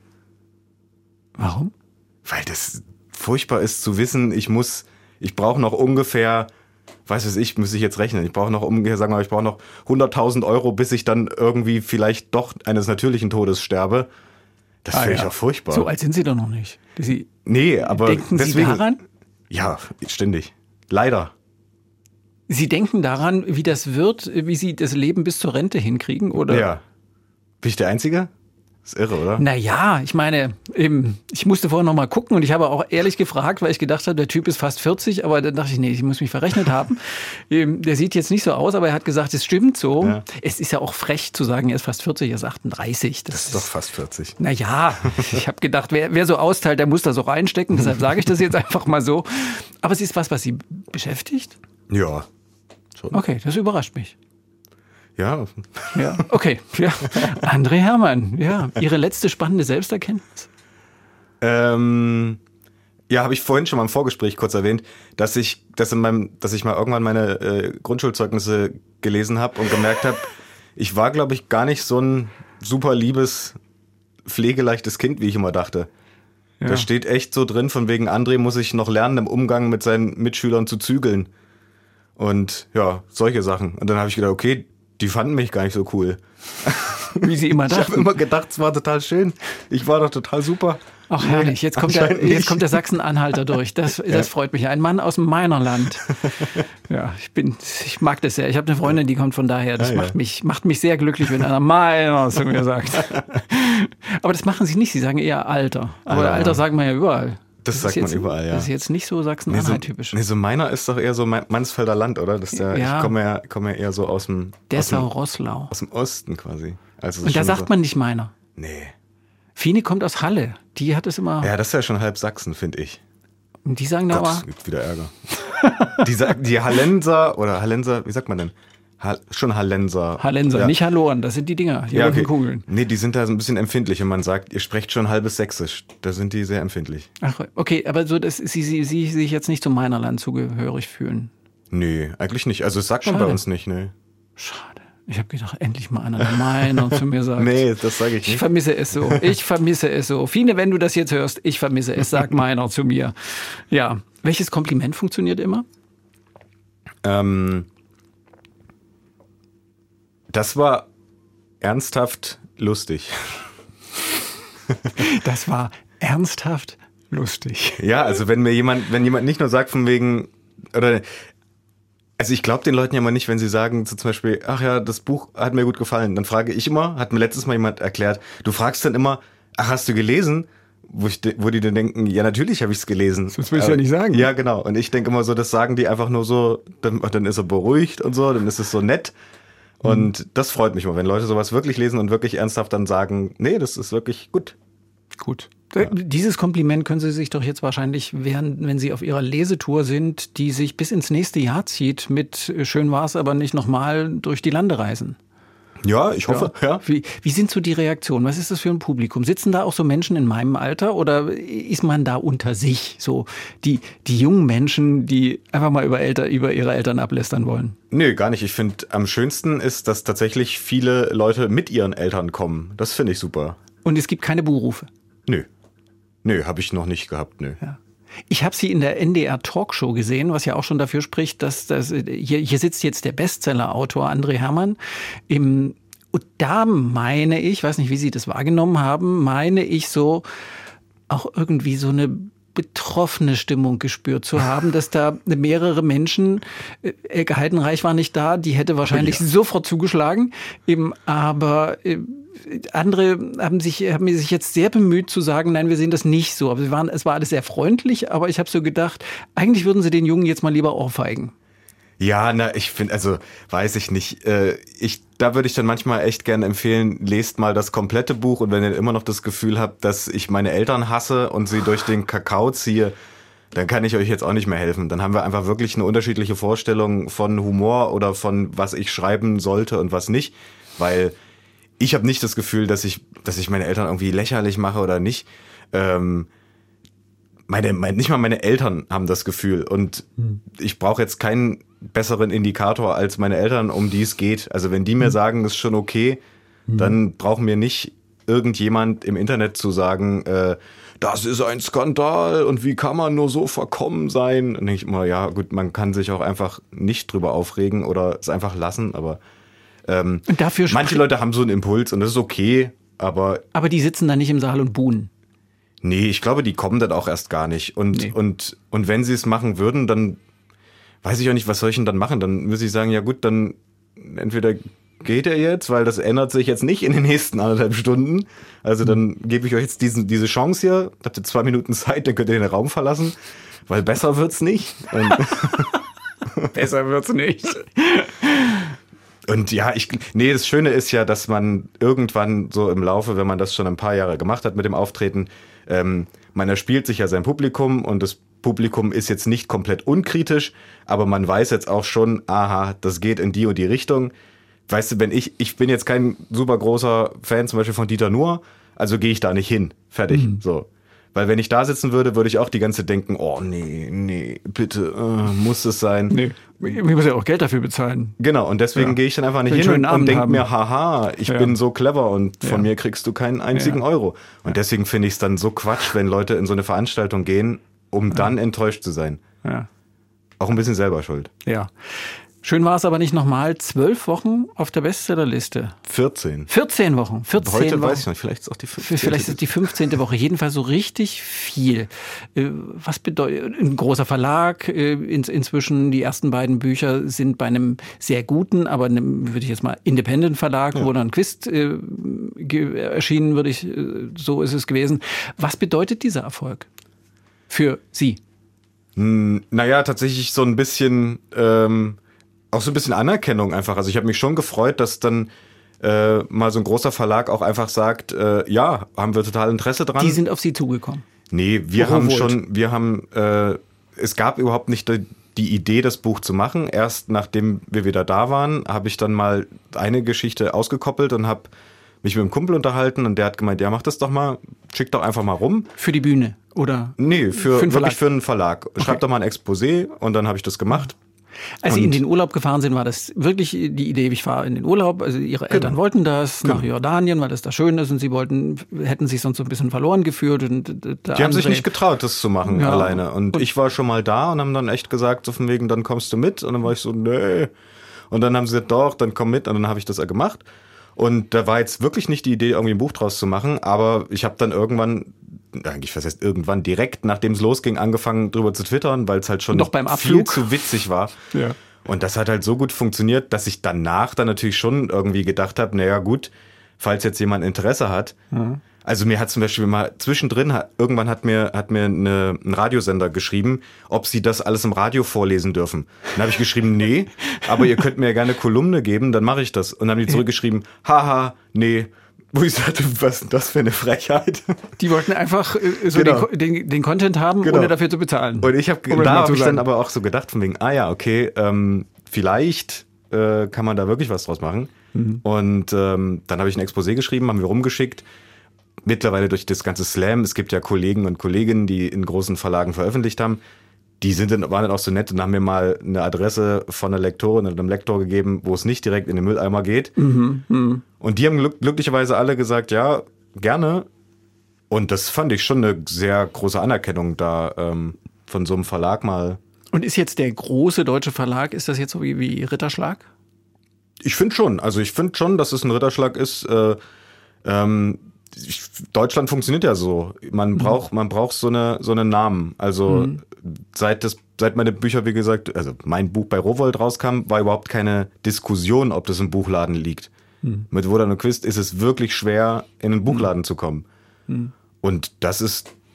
Warum? Weil das furchtbar ist zu wissen, ich brauche noch ungefähr, müsste ich jetzt rechnen, ich brauche noch ungefähr, sagen wir mal, ich brauche noch 100.000 Euro, bis ich dann irgendwie vielleicht doch eines natürlichen Todes sterbe. Das finde ich auch furchtbar. So alt sind Sie doch noch nicht. Nee, aber denken deswegen, Sie daran? Ja, ständig. Leider. Sie denken daran, wie das wird, wie Sie das Leben bis zur Rente hinkriegen, oder? Ja. Bin ich der Einzige? Ist irre, oder? Naja, ich meine, ich musste vorher noch mal gucken und ich habe auch ehrlich gefragt, weil ich gedacht habe, der Typ ist fast 40, aber dann dachte ich, nee, ich muss mich verrechnet haben. Der sieht jetzt nicht so aus, aber er hat gesagt, es stimmt so. Ja. Es ist ja auch frech zu sagen, er ist fast 40, er ist 38. Das ist doch fast 40. Naja, ich habe gedacht, wer so austeilt, der muss da so reinstecken, deshalb sage ich das jetzt einfach mal so. Aber es ist was Sie beschäftigt? Ja, schon. Okay, das überrascht mich. Ja. Ja, okay. Ja. André Hermann, ja. Ihre letzte spannende Selbsterkenntnis? Ja, habe ich vorhin schon mal im Vorgespräch kurz erwähnt, dass ich mal irgendwann meine Grundschulzeugnisse gelesen habe und gemerkt habe, ich war, glaube ich, gar nicht so ein super liebes, pflegeleichtes Kind, wie ich immer dachte. Ja. Da steht echt so drin, von wegen André muss ich noch lernen, im Umgang mit seinen Mitschülern zu zügeln. Und ja, solche Sachen. Und dann habe ich gedacht, okay, die fanden mich gar nicht so cool. Wie sie immer dachten. Ich habe immer gedacht, es war total schön. Ich war doch total super. Ach herrlich, jetzt kommt der Sachsen-Anhalter durch. Das freut mich. Ein Mann aus meiner Land. Ja, ich mag das sehr. Ich habe eine Freundin, die kommt von daher. Das macht mich sehr glücklich, wenn einer meiner zu mir sagt. Aber das machen sie nicht. Sie sagen eher Alter. Aber Alter sagen wir ja überall. Das sagt man überall, ja. Das ist jetzt nicht so Sachsen-Anhalt-typisch. Nee, so meiner ist doch eher so Mansfelder Land, oder? Ich komme ja eher so aus dem Dessau-Rosslau. Aus dem Osten quasi. Also und da sagt man nicht meiner. Nee. Fine kommt aus Halle. Die hat es immer. Ja, das ist ja schon halb Sachsen, finde ich. Und die sagen da aber. Es gibt wieder Ärger. die Hallenser, wie sagt man denn? Schon Hallenser. Hallenser, ja. Nicht Halloren, das sind die Dinger, die okay. Kugeln. Nee, die sind da so ein bisschen empfindlich und man sagt, ihr sprecht schon halbes Sächsisch. Da sind die sehr empfindlich. Ach, okay, aber so, dass Sie sich jetzt nicht zum Meinerland zugehörig fühlen? Nee, eigentlich nicht. Also das sagt man bei uns nicht, nee. Schade. Ich habe gedacht, endlich mal einer der Meiner zu mir sagt. Nee, das sage ich nicht. Ich vermisse es so. Fine, wenn du das jetzt hörst, ich vermisse es, sag Meiner zu mir. Ja. Welches Kompliment funktioniert immer? Das war ernsthaft lustig. Das war ernsthaft lustig. Ja, also wenn jemand nicht nur sagt von wegen, also ich glaube den Leuten ja mal nicht, wenn sie sagen so zum Beispiel, ach ja, das Buch hat mir gut gefallen, dann frage ich immer, hat mir letztes Mal jemand erklärt, du fragst dann immer, ach, hast du gelesen? Wo die dann denken, ja, natürlich habe ich es gelesen. Das willst du ja nicht sagen. Ja, genau. Und ich denke immer so, das sagen die einfach nur so, dann ist er beruhigt und so, dann ist es so nett. Und das freut mich immer, wenn Leute sowas wirklich lesen und wirklich ernsthaft dann sagen, nee, das ist wirklich gut. Gut. Ja. Dieses Kompliment können Sie sich doch jetzt wahrscheinlich, wenn Sie auf Ihrer Lesetour sind, die sich bis ins nächste Jahr zieht, mit schön war's, aber nicht nochmal durch die Lande reisen. Ja, ich hoffe, ja. Wie sind so die Reaktionen? Was ist das für ein Publikum? Sitzen da auch so Menschen in meinem Alter oder ist man da unter sich? So die jungen Menschen, die einfach mal über ihre Eltern ablästern wollen? Nee, gar nicht. Ich finde, am schönsten ist, dass tatsächlich viele Leute mit ihren Eltern kommen. Das finde ich super. Und es gibt keine Buhrufe? Nö, habe ich noch nicht gehabt, nö. Ja. Ich habe Sie in der NDR Talkshow gesehen, was ja auch schon dafür spricht, dass hier sitzt jetzt der Bestseller-Autor André Hermann. Und da meine ich, weiß nicht, wie Sie das wahrgenommen haben, meine ich so auch irgendwie so eine betroffene Stimmung gespürt zu haben, dass da mehrere Menschen, Elke Heidenreich war nicht da, die hätte wahrscheinlich sofort zugeschlagen, aber andere haben sich jetzt sehr bemüht zu sagen, nein, wir sehen das nicht so. Aber es war alles sehr freundlich, aber ich habe so gedacht, eigentlich würden sie den Jungen jetzt mal lieber ohrfeigen. Ja, ich finde, also weiß ich nicht. Da würde ich dann manchmal echt gerne empfehlen, lest mal das komplette Buch und wenn ihr immer noch das Gefühl habt, dass ich meine Eltern hasse und sie durch den Kakao ziehe, dann kann ich euch jetzt auch nicht mehr helfen. Dann haben wir einfach wirklich eine unterschiedliche Vorstellung von Humor oder von was ich schreiben sollte und was nicht, weil ich habe nicht das Gefühl, dass ich meine Eltern irgendwie lächerlich mache oder nicht. Nicht mal meine Eltern haben das Gefühl und ich brauche jetzt keinen besseren Indikator als meine Eltern, um die es geht. Also wenn die mir sagen, das ist schon okay, dann brauchen mir nicht irgendjemand im Internet zu sagen, das ist ein Skandal und wie kann man nur so verkommen sein? Und ich immer, ja gut, man kann sich auch einfach nicht drüber aufregen oder es einfach lassen, aber manche Leute haben so einen Impuls und das ist okay, aber die sitzen da nicht im Saal und buhen. Nee, ich glaube, die kommen dann auch erst gar nicht. Und wenn sie es machen würden, dann weiß ich auch nicht, was soll ich denn dann machen? Dann müsste ich sagen, ja gut, dann entweder geht er jetzt, weil das ändert sich jetzt nicht in den nächsten 1,5 Stunden. Also dann gebe ich euch jetzt diese Chance hier, habt ihr 2 Minuten Zeit, dann könnt ihr den Raum verlassen, weil besser wird's nicht. Besser wird's nicht. Und ja, das Schöne ist ja, dass man irgendwann so im Laufe, wenn man das schon ein paar Jahre gemacht hat mit dem Auftreten, man erspielt sich ja sein Publikum und das Publikum ist jetzt nicht komplett unkritisch, aber man weiß jetzt auch schon, aha, das geht in die und die Richtung. Weißt du, ich bin jetzt kein super großer Fan zum Beispiel von Dieter Nuhr, also gehe ich da nicht hin. Fertig. So. Weil wenn ich da sitzen würde, würde ich auch die ganze Zeit denken, oh nee, bitte, muss es sein. Nee, ich muss ja auch Geld dafür bezahlen. Genau, und deswegen gehe ich dann einfach nicht hin und denke mir, haha, ich bin so clever und von mir kriegst du keinen einzigen Euro. Und deswegen finde ich es dann so Quatsch, wenn Leute in so eine Veranstaltung gehen, um dann enttäuscht zu sein. Ja. Auch ein bisschen selber schuld. Ja. Schön war es aber nicht nochmal. 12 Wochen auf der Bestsellerliste. 14. 14 Wochen. 14 Heute Wochen. weiß ich noch, vielleicht ist es auch die 15. Vielleicht ist es die 15. Woche. Jedenfalls so richtig viel. Was bedeutet, ein großer Verlag inzwischen. Die ersten beiden Bücher sind bei einem sehr guten, aber würde ich jetzt mal Independent Verlag, wo dann Quist erschienen, so ist es gewesen. Was bedeutet dieser Erfolg für Sie? Naja, tatsächlich so ein bisschen... auch so ein bisschen Anerkennung einfach. Also ich habe mich schon gefreut, dass dann mal so ein großer Verlag auch einfach sagt, ja, haben wir total Interesse dran. Die sind auf Sie zugekommen? Nee, es gab überhaupt nicht die Idee, das Buch zu machen. Erst nachdem wir wieder da waren, habe ich dann mal eine Geschichte ausgekoppelt und habe mich mit einem Kumpel unterhalten und der hat gemeint, ja, mach das doch mal, schick doch einfach mal rum. Für die Bühne, oder? Nee, wirklich für einen Verlag. Okay. Schreib doch mal ein Exposé und dann habe ich das gemacht. Als Sie in den Urlaub gefahren sind, war das wirklich die Idee, ich fahre in den Urlaub, also Ihre Eltern wollten das nach Jordanien, weil das da schön ist und Sie hätten sich sonst so ein bisschen verloren gefühlt. Die haben sich nicht getraut, das zu machen alleine. Und ich war schon mal da und haben dann echt gesagt, so von wegen, dann kommst du mit. Und dann war ich so, nee. Und dann haben sie gesagt, doch, dann komm mit. Und dann habe ich das gemacht. Und da war jetzt wirklich nicht die Idee, irgendwie ein Buch draus zu machen, aber ich habe dann irgendwann direkt, nachdem es losging, angefangen drüber zu twittern, weil es halt schon viel zu witzig war. Ja. Und das hat halt so gut funktioniert, dass ich danach dann natürlich schon irgendwie gedacht habe, naja gut, falls jetzt jemand Interesse hat. Mhm. Also mir hat zum Beispiel mal zwischendrin, irgendwann hat mir ein Radiosender geschrieben, ob sie das alles im Radio vorlesen dürfen. Dann habe ich geschrieben, nee, aber ihr könnt mir ja gerne Kolumne geben, dann mache ich das. Und dann haben die zurückgeschrieben, haha, nee. Wo ich sagte, was ist denn das für eine Frechheit? Die wollten einfach den Content haben, ohne dafür zu bezahlen. Und da habe ich dann aber auch so gedacht, von wegen, okay, vielleicht kann man da wirklich was draus machen. Mhm. Und dann habe ich ein Exposé geschrieben, haben wir rumgeschickt. Mittlerweile durch das ganze Slam, es gibt ja Kollegen und Kolleginnen, die in großen Verlagen veröffentlicht haben, waren dann auch so nett und haben mir mal eine Adresse von einer Lektorin oder einem Lektor gegeben, wo es nicht direkt in den Mülleimer geht. Mhm, mh. Und die haben glücklicherweise alle gesagt, ja, gerne. Und das fand ich schon eine sehr große Anerkennung da von so einem Verlag mal. Und ist jetzt der große deutsche Verlag, ist das jetzt so wie Ritterschlag? Ich finde schon. Also ich finde schon, dass es ein Ritterschlag ist. Deutschland funktioniert ja so. Man braucht so einen Namen. Also seit meine Bücher, wie gesagt, also mein Buch bei Rowohlt rauskam, war überhaupt keine Diskussion, ob das im Buchladen liegt. Mit Wodan und Quist ist es wirklich schwer, in einen Buchladen zu kommen. Und das ist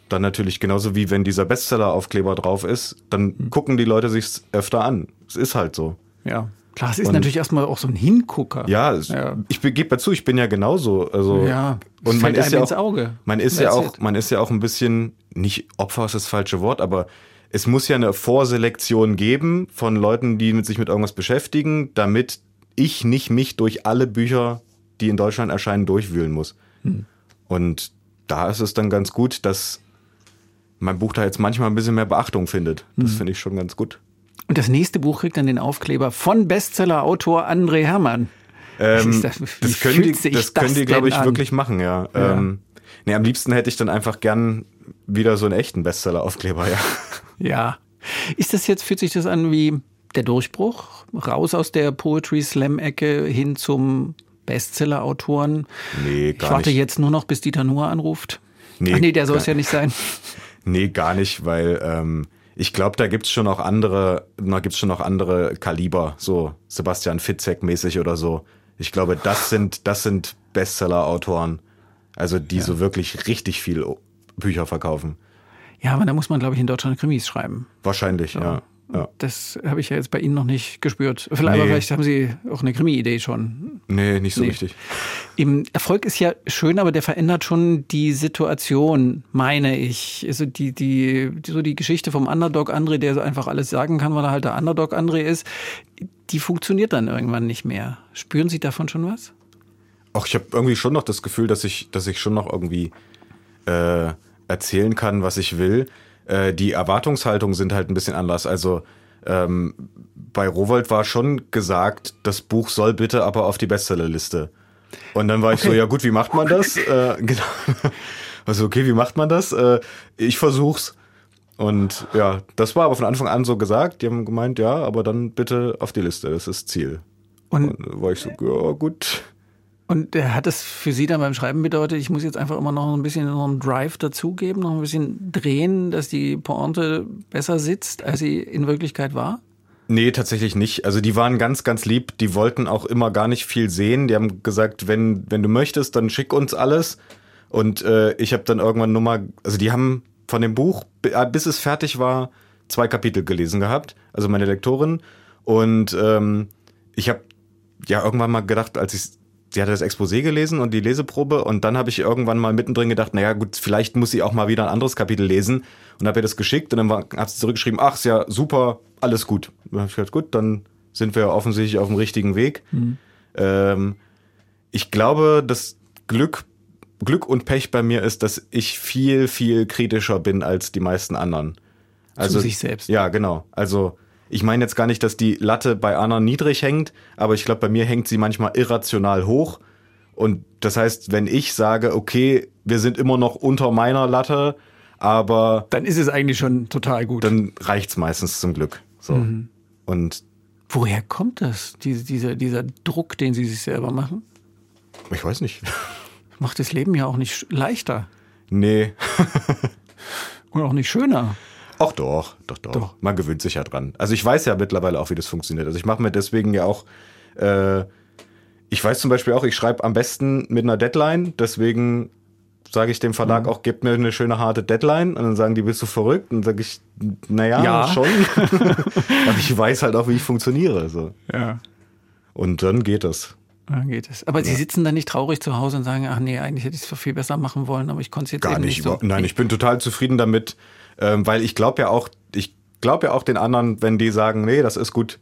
dann natürlich genauso wie wenn dieser Bestseller-Aufkleber drauf ist, dann gucken die Leute sich's öfter an. Es ist halt so. Ja. Klar, es ist natürlich erstmal auch so ein Hingucker. Ja, ich gebe dazu, ich bin ja genauso. Also, und man ist ja auch, ins Auge. Man ist ja auch ein bisschen, nicht Opfer ist das falsche Wort, aber es muss ja eine Vorselektion geben von Leuten, die sich mit irgendwas beschäftigen, damit ich nicht mich durch alle Bücher, die in Deutschland erscheinen, durchwühlen muss. Und da ist es dann ganz gut, dass mein Buch da jetzt manchmal ein bisschen mehr Beachtung findet. Das finde ich schon ganz gut. Und das nächste Buch kriegt dann den Aufkleber von Bestseller-Autor André Hermann. Das können die, glaube ich, wirklich machen, ja. Am liebsten hätte ich dann einfach gern wieder so einen echten Bestseller-Aufkleber, ja. Ja. Fühlt sich das an wie der Durchbruch? Raus aus der Poetry-Slam-Ecke hin zum Bestseller-Autoren? Nee, gar nicht. Ich warte jetzt nur noch, bis Dieter Nuhr anruft. Der soll es ja nicht sein. Nee, gar nicht, weil ich glaube, da gibt's schon auch andere Kaliber, so Sebastian Fitzek-mäßig oder so. Ich glaube, das sind Bestseller-Autoren, also die so wirklich richtig viel Bücher verkaufen. Ja, aber da muss man, glaube ich, in Deutschland Krimis schreiben. Wahrscheinlich, ja. Das habe ich ja jetzt bei Ihnen noch nicht gespürt. Vielleicht haben Sie auch eine Krimi-Idee schon. Nee, nicht so richtig. Erfolg ist ja schön, aber der verändert schon die Situation, meine ich. Also die Geschichte vom Underdog André, der so einfach alles sagen kann, weil er halt der Underdog André ist, die funktioniert dann irgendwann nicht mehr. Spüren Sie davon schon was? Ach, ich habe irgendwie schon noch das Gefühl, dass ich schon noch irgendwie erzählen kann, was ich will. Die Erwartungshaltungen sind halt ein bisschen anders. Also bei Rowohlt war schon gesagt, das Buch soll bitte aber auf die Bestsellerliste. Und dann war ich so, ja gut, wie macht man das? Genau. Also okay, wie macht man das? Ich versuch's. Und ja, das war aber von Anfang an so gesagt. Die haben gemeint, ja, aber dann bitte auf die Liste, das ist Ziel. Und da war ich so, ja gut. Und hat das für Sie dann beim Schreiben bedeutet, ich muss jetzt einfach immer noch ein bisschen noch einen Drive dazugeben, noch ein bisschen drehen, dass die Pointe besser sitzt, als sie in Wirklichkeit war? Nee, tatsächlich nicht. Also die waren ganz, ganz lieb. Die wollten auch immer gar nicht viel sehen. Die haben gesagt, wenn du möchtest, dann schick uns alles. Und ich habe dann irgendwann die haben von dem Buch, bis es fertig war, 2 Kapitel gelesen gehabt. Also meine Lektorin. Und ich habe ja irgendwann mal gedacht, sie hatte das Exposé gelesen und die Leseprobe und dann habe ich irgendwann mal mittendrin gedacht, naja gut, vielleicht muss sie auch mal wieder ein anderes Kapitel lesen und habe ihr das geschickt und dann hat sie zurückgeschrieben, ach, ist ja super, alles gut. Dann habe ich gesagt, gut, dann sind wir offensichtlich auf dem richtigen Weg. Ich glaube, das Glück und Pech bei mir ist, dass ich viel, viel kritischer bin als die meisten anderen. Also, zu sich selbst. Ja, genau. Also ich meine jetzt gar nicht, dass die Latte bei anderen niedrig hängt, aber ich glaube, bei mir hängt sie manchmal irrational hoch. Und das heißt, wenn ich sage, okay, wir sind immer noch unter meiner Latte, aber... Dann ist es eigentlich schon total gut. Dann reicht's meistens zum Glück. So. Und woher kommt das, dieser Druck, den Sie sich selber machen? Ich weiß nicht. Macht das Leben ja auch nicht leichter. Nee. Und auch nicht schöner. Ach doch. Man gewöhnt sich ja dran. Also ich weiß ja mittlerweile auch, wie das funktioniert. Also ich mache mir deswegen ja auch, ich weiß zum Beispiel auch, ich schreibe am besten mit einer Deadline. Deswegen sage ich dem Verlag auch, gebt mir eine schöne harte Deadline. Und dann sagen die, bist du verrückt? Und dann sage ich, naja, schon. Aber ich weiß halt auch, wie ich funktioniere. So. Ja. Und dann geht das. Aber Sie sitzen dann nicht traurig zu Hause und sagen, ach nee, eigentlich hätte ich es viel besser machen wollen, aber ich konnte es jetzt gar nicht so. Nein, ich bin total zufrieden damit. Weil ich glaube ja auch den anderen, wenn die sagen, nee, das ist gut.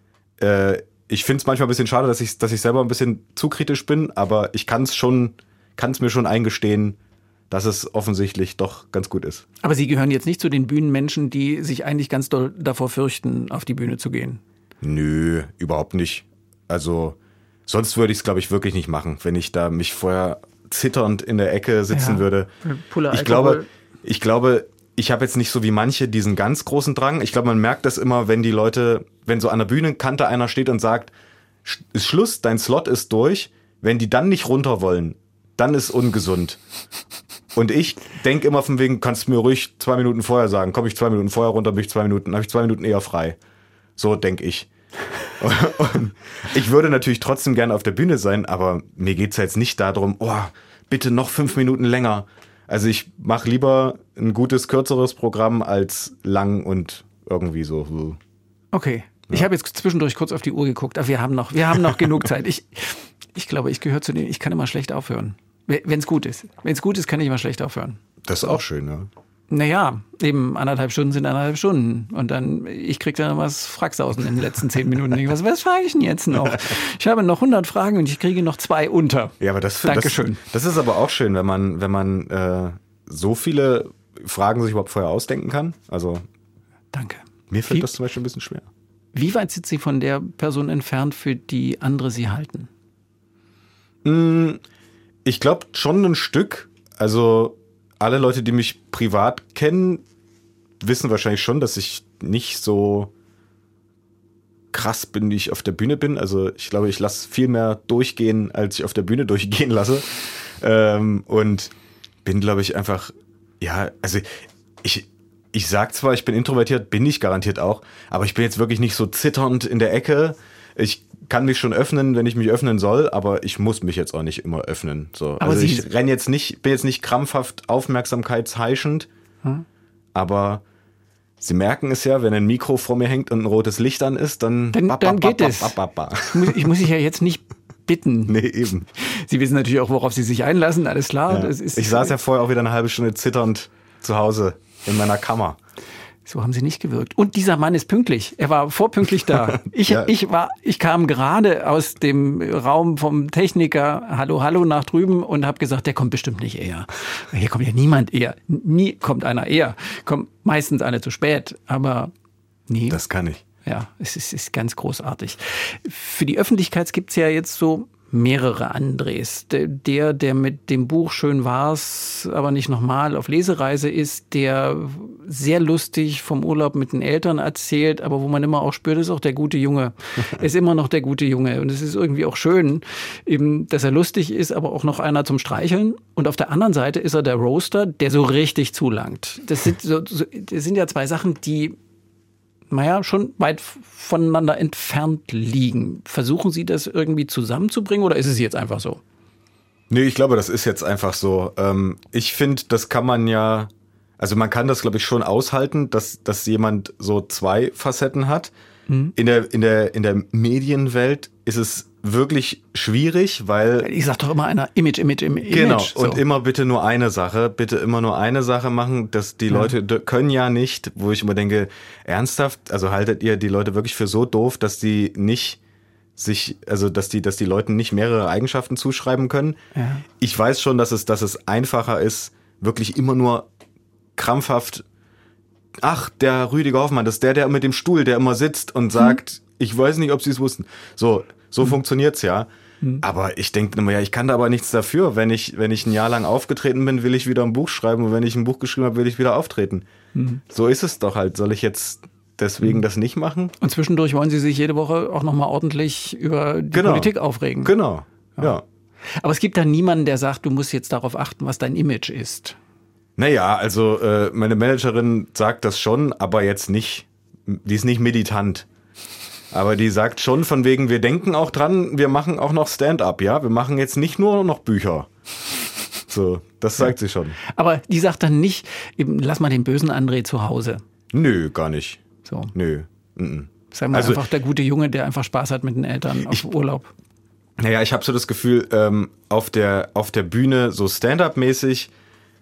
Ich finde es manchmal ein bisschen schade, dass ich selber ein bisschen zu kritisch bin, aber ich kann es mir schon eingestehen, dass es offensichtlich doch ganz gut ist. Aber Sie gehören jetzt nicht zu den Bühnenmenschen, die sich eigentlich ganz doll davor fürchten, auf die Bühne zu gehen? Nö, überhaupt nicht. Also sonst würde ich es, glaube ich, wirklich nicht machen, wenn ich da mich vorher zitternd in der Ecke sitzen würde. Ich glaube, ich habe jetzt nicht so wie manche diesen ganz großen Drang. Ich glaube, man merkt das immer, wenn so an der Bühnenkante einer steht und sagt, ist Schluss, dein Slot ist durch. Wenn die dann nicht runter wollen, dann ist ungesund. Und ich denke immer von wegen, kannst du mir ruhig 2 Minuten vorher sagen. Komme ich 2 Minuten vorher runter, habe ich 2 Minuten eher frei. So denke ich. Und ich würde natürlich trotzdem gerne auf der Bühne sein, aber mir geht's ja jetzt nicht darum, bitte noch 5 Minuten länger. Also ich mache lieber ein gutes, kürzeres Programm als lang und irgendwie so. Okay. Ja. Ich habe jetzt zwischendurch kurz auf die Uhr geguckt, aber wir haben noch genug Zeit. Ich glaube, ich gehöre zu denen, ich kann immer schlecht aufhören. Wenn es gut ist. Wenn es gut ist, kann ich immer schlecht aufhören. Das ist auch schön, ja. Naja, eben 1,5 Stunden sind 1,5 Stunden. Und dann, ich krieg dann was Fracksausen in den letzten 10 Minuten. Was frage ich denn jetzt noch? Ich habe noch 100 Fragen und ich kriege noch 2 unter. Ja, aber das Dankeschön. Das ist aber auch schön, wenn man so viele Fragen sich überhaupt vorher ausdenken kann. Also, danke. Mir fällt das zum Beispiel ein bisschen schwer. Wie weit sind Sie von der Person entfernt, für die andere Sie halten? Ich glaube schon ein Stück. Also alle Leute, die mich privat kennen, wissen wahrscheinlich schon, dass ich nicht so krass bin, wie ich auf der Bühne bin. Also ich glaube, ich lasse viel mehr durchgehen, als ich auf der Bühne durchgehen lasse. Und bin, glaube ich, einfach, ja, also ich sag zwar, ich bin introvertiert, bin ich garantiert auch, aber ich bin jetzt wirklich nicht so zitternd in der Ecke. Ich kann mich schon öffnen, wenn ich mich öffnen soll, aber ich muss mich jetzt auch nicht immer öffnen. So. Also ich bin jetzt nicht krampfhaft aufmerksamkeitsheischend, aber Sie merken es ja, wenn ein Mikro vor mir hängt und ein rotes Licht an ist, dann geht es. Ich muss sich ja jetzt nicht bitten. Nee, eben. Sie wissen natürlich auch, worauf Sie sich einlassen, alles klar. Ja. Ich saß ja vorher auch wieder eine halbe Stunde zitternd zu Hause in meiner Kammer. So haben Sie nicht gewirkt. Und dieser Mann ist pünktlich. Er war vorpünktlich da. Ich kam gerade aus dem Raum vom Techniker, hallo nach drüben und habe gesagt, der kommt bestimmt nicht eher. Hier kommt ja niemand eher. Nie kommt einer eher. Kommt meistens einer zu spät, aber nie. Das kann ich. Ja, es ist ganz großartig. Für die Öffentlichkeit gibt's ja jetzt so mehrere Andres. Der mit dem Buch Schön war's, aber nicht nochmal auf Lesereise ist, der sehr lustig vom Urlaub mit den Eltern erzählt, aber wo man immer auch spürt, ist auch der gute Junge. Ist immer noch der gute Junge. Und es ist irgendwie auch schön, eben, dass er lustig ist, aber auch noch einer zum Streicheln. Und auf der anderen Seite ist er der Roaster, der so richtig zulangt. Das sind ja zwei Sachen, die schon weit voneinander entfernt liegen. Versuchen Sie das irgendwie zusammenzubringen oder ist es jetzt einfach so? Nee, ich glaube, das ist jetzt einfach so. Ich finde, das kann man ja, also man kann das, glaube ich, schon aushalten, dass jemand so zwei Facetten hat. Mhm. In der Medienwelt ist es wirklich schwierig, weil... Ich sag doch immer einer Image. Genau, so. Und immer bitte nur eine Sache machen, dass die Leute können ja nicht, wo ich immer denke, ernsthaft, also haltet ihr die Leute wirklich für so doof, dass die nicht dass die Leuten nicht mehrere Eigenschaften zuschreiben können? Ja. Ich weiß schon, dass es einfacher ist, wirklich immer nur krampfhaft, ach, der Rüdiger Hoffmann, das ist der mit dem Stuhl, der immer sitzt und sagt, ich weiß nicht, ob sie es wussten. So funktioniert's ja. Aber ich denke immer, ich kann da aber nichts dafür. Wenn ich ein Jahr lang aufgetreten bin, will ich wieder ein Buch schreiben. Und wenn ich ein Buch geschrieben habe, will ich wieder auftreten. So ist es doch halt. Soll ich jetzt deswegen das nicht machen? Und zwischendurch wollen Sie sich jede Woche auch nochmal ordentlich über die Politik aufregen. Genau, ja. Aber es gibt da niemanden, der sagt, du musst jetzt darauf achten, was dein Image ist. Naja, also meine Managerin sagt das schon, aber jetzt nicht. Die ist nicht meditant. Aber die sagt schon von wegen, wir denken auch dran, wir machen auch noch Stand-up, ja? Wir machen jetzt nicht nur noch Bücher. So, das sagt sie schon. Aber die sagt dann nicht, eben, lass mal den bösen André zu Hause. Nö, gar nicht. So. Nö. Sag mal einfach der gute Junge, der einfach Spaß hat mit den Eltern auf Urlaub. Naja, ich habe so das Gefühl, auf der Bühne so Stand-up-mäßig,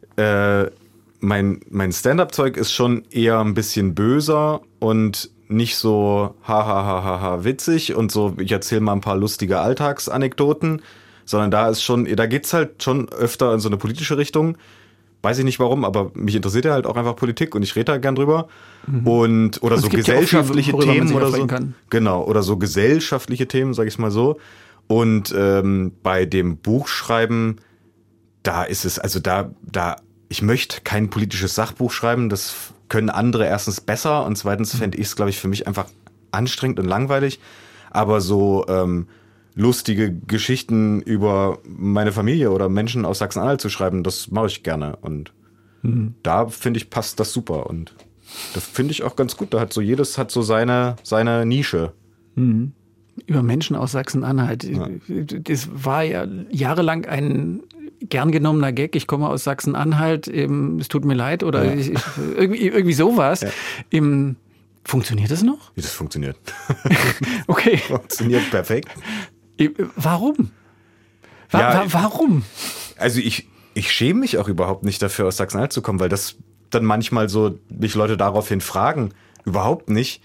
mein Stand-up-Zeug ist schon eher ein bisschen böser und nicht so witzig und so, ich erzähle mal ein paar lustige Alltagsanekdoten, sondern da geht's halt schon öfter in so eine politische Richtung. Weiß ich nicht warum, aber mich interessiert ja halt auch einfach Politik und ich rede da gern drüber. Oder so gesellschaftliche Themen oder so. Genau, oder so gesellschaftliche Themen, sag ich mal so. Und bei dem Buchschreiben, da ist es, also ich möchte kein politisches Sachbuch schreiben, das können andere erstens besser und zweitens fände ich es, glaube ich, für mich einfach anstrengend und langweilig. Aber so lustige Geschichten über meine Familie oder Menschen aus Sachsen-Anhalt zu schreiben, das mache ich gerne. Und da, finde ich, passt das super. Und das finde ich auch ganz gut. Jedes hat so seine Nische. Über Menschen aus Sachsen-Anhalt. Ja. Das war ja jahrelang ein gern genommener Gag, ich komme aus Sachsen-Anhalt, es tut mir leid oder irgendwie sowas. Ja. Funktioniert das noch? Wie das funktioniert. Okay. Funktioniert perfekt. Warum? Warum? Also ich schäme mich auch überhaupt nicht dafür, aus Sachsen-Anhalt zu kommen, weil das dann manchmal so mich Leute daraufhin fragen. Überhaupt nicht.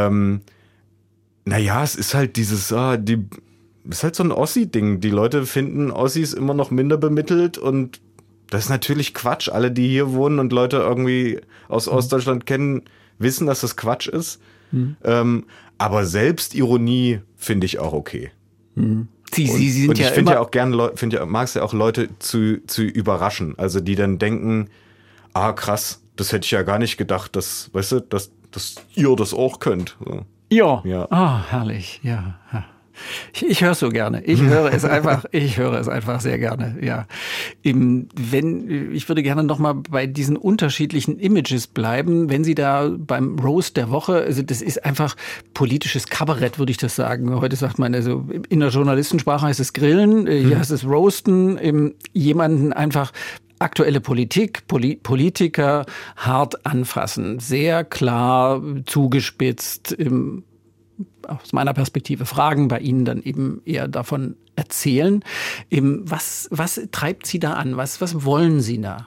Es ist halt dieses, ist halt so ein Ossi-Ding. Die Leute finden Ossis immer noch minder bemittelt und das ist natürlich Quatsch. Alle, die hier wohnen und Leute irgendwie aus Ostdeutschland kennen, wissen, dass das Quatsch ist. Aber Selbstironie finde ich auch okay. Sie sind und ich ja finde ja auch gerne, mag es ja auch Leute zu überraschen. Also die dann denken, krass, das hätte ich ja gar nicht gedacht, dass ihr das auch könnt. So. Ja. Herrlich, ja. Ich höre es so gerne. Ich höre es einfach sehr gerne, ja. Ich würde gerne nochmal bei diesen unterschiedlichen Images bleiben. Wenn Sie da beim Roast der Woche, also das ist einfach politisches Kabarett, würde ich das sagen. Heute sagt man, also in der Journalistensprache heißt es Grillen, hier heißt es Roasten, jemanden einfach aktuelle Politik, Politiker hart anfassen. Sehr klar, zugespitzt, aus meiner Perspektive fragen, bei Ihnen dann eben eher davon erzählen. Was treibt Sie da an? Was wollen Sie da?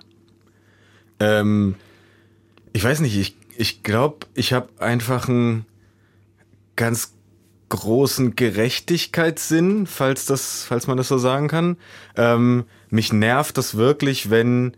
Ich weiß nicht, ich glaube, ich habe einfach einen ganz großen Gerechtigkeitssinn, falls man das so sagen kann. Mich nervt das wirklich, wenn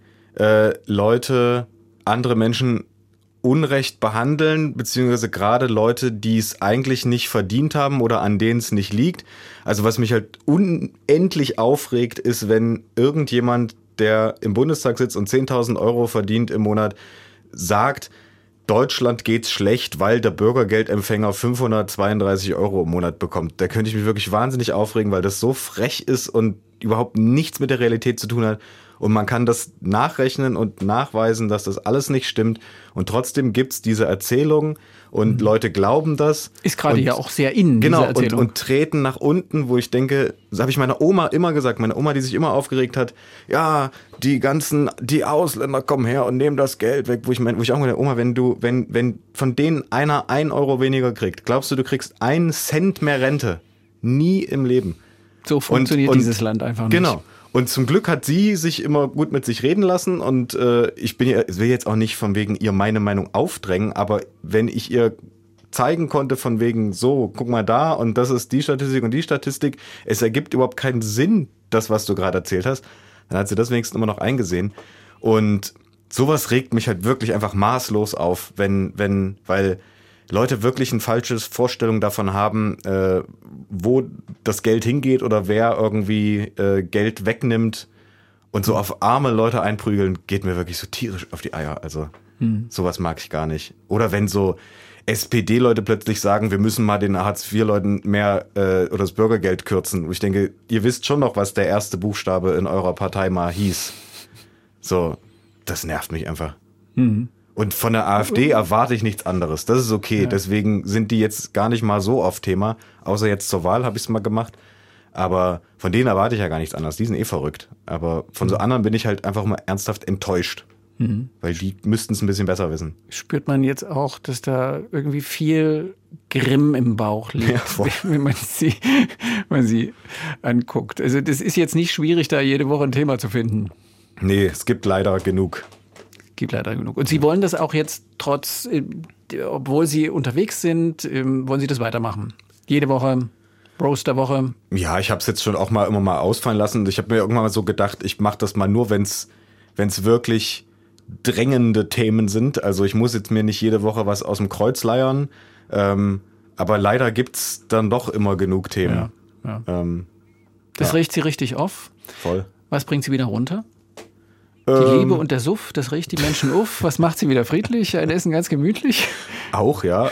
Leute andere Menschen Unrecht behandeln, beziehungsweise gerade Leute, die es eigentlich nicht verdient haben oder an denen es nicht liegt. Also was mich halt unendlich aufregt, ist, wenn irgendjemand, der im Bundestag sitzt und 10.000 Euro verdient im Monat, sagt, Deutschland geht's schlecht, weil der Bürgergeldempfänger 532 Euro im Monat bekommt. Da könnte ich mich wirklich wahnsinnig aufregen, weil das so frech ist und überhaupt nichts mit der Realität zu tun hat. Und man kann das nachrechnen und nachweisen, dass das alles nicht stimmt. Und trotzdem gibt's diese Erzählung und Leute glauben das. Ist gerade ja auch sehr innen, genau, diese Erzählung. Und treten nach unten, wo ich denke, das habe ich meiner Oma immer gesagt, meine Oma, die sich immer aufgeregt hat, ja, die Ausländer kommen her und nehmen das Geld weg, wo ich auch meine Oma, wenn von denen einer 1 Euro weniger kriegt, glaubst du kriegst 1 Cent mehr Rente? Nie im Leben. So funktioniert dieses Land einfach nicht. Genau. Und zum Glück hat sie sich immer gut mit sich reden lassen und ich will jetzt auch nicht von wegen ihr meine Meinung aufdrängen, aber wenn ich ihr zeigen konnte von wegen so, guck mal da und das ist die Statistik und die Statistik, es ergibt überhaupt keinen Sinn, das, was du gerade erzählt hast, dann hat sie das wenigstens immer noch eingesehen. Und sowas regt mich halt wirklich einfach maßlos auf, weil Leute wirklich eine falsche Vorstellung davon haben, wo das Geld hingeht oder wer irgendwie Geld wegnimmt und so auf arme Leute einprügeln, geht mir wirklich so tierisch auf die Eier. Also sowas mag ich gar nicht. Oder wenn so SPD-Leute plötzlich sagen, wir müssen mal den Hartz-IV-Leuten mehr oder das Bürgergeld kürzen. Und ich denke, ihr wisst schon noch, was der erste Buchstabe in eurer Partei mal hieß. So, das nervt mich einfach. Und von der AfD erwarte ich nichts anderes. Das ist okay. Ja. Deswegen sind die jetzt gar nicht mal so auf Thema. Außer jetzt zur Wahl habe ich es mal gemacht. Aber von denen erwarte ich ja gar nichts anderes. Die sind eh verrückt. Aber von so anderen bin ich halt einfach mal ernsthaft enttäuscht. Weil die müssten es ein bisschen besser wissen. Spürt man jetzt auch, dass da irgendwie viel Grimm im Bauch liegt, wenn man sie anguckt. Also das ist jetzt nicht schwierig, da jede Woche ein Thema zu finden. Nee, es gibt leider genug. Und Sie wollen das auch jetzt obwohl Sie unterwegs sind, wollen Sie das weitermachen? Jede Woche, Roast der Woche? Ja, ich habe es jetzt schon auch immer mal ausfallen lassen. Ich habe mir irgendwann mal so gedacht, ich mache das mal nur, wenn es wirklich drängende Themen sind. Also ich muss jetzt mir nicht jede Woche was aus dem Kreuz leiern. Aber leider gibt's dann doch immer genug Themen. Ja. Das riecht Sie richtig auf? Voll. Was bringt Sie wieder runter? Die Liebe und der Suff, das riecht die Menschen auf. Was macht sie wieder friedlich? Ein Essen ganz gemütlich? Auch, ja.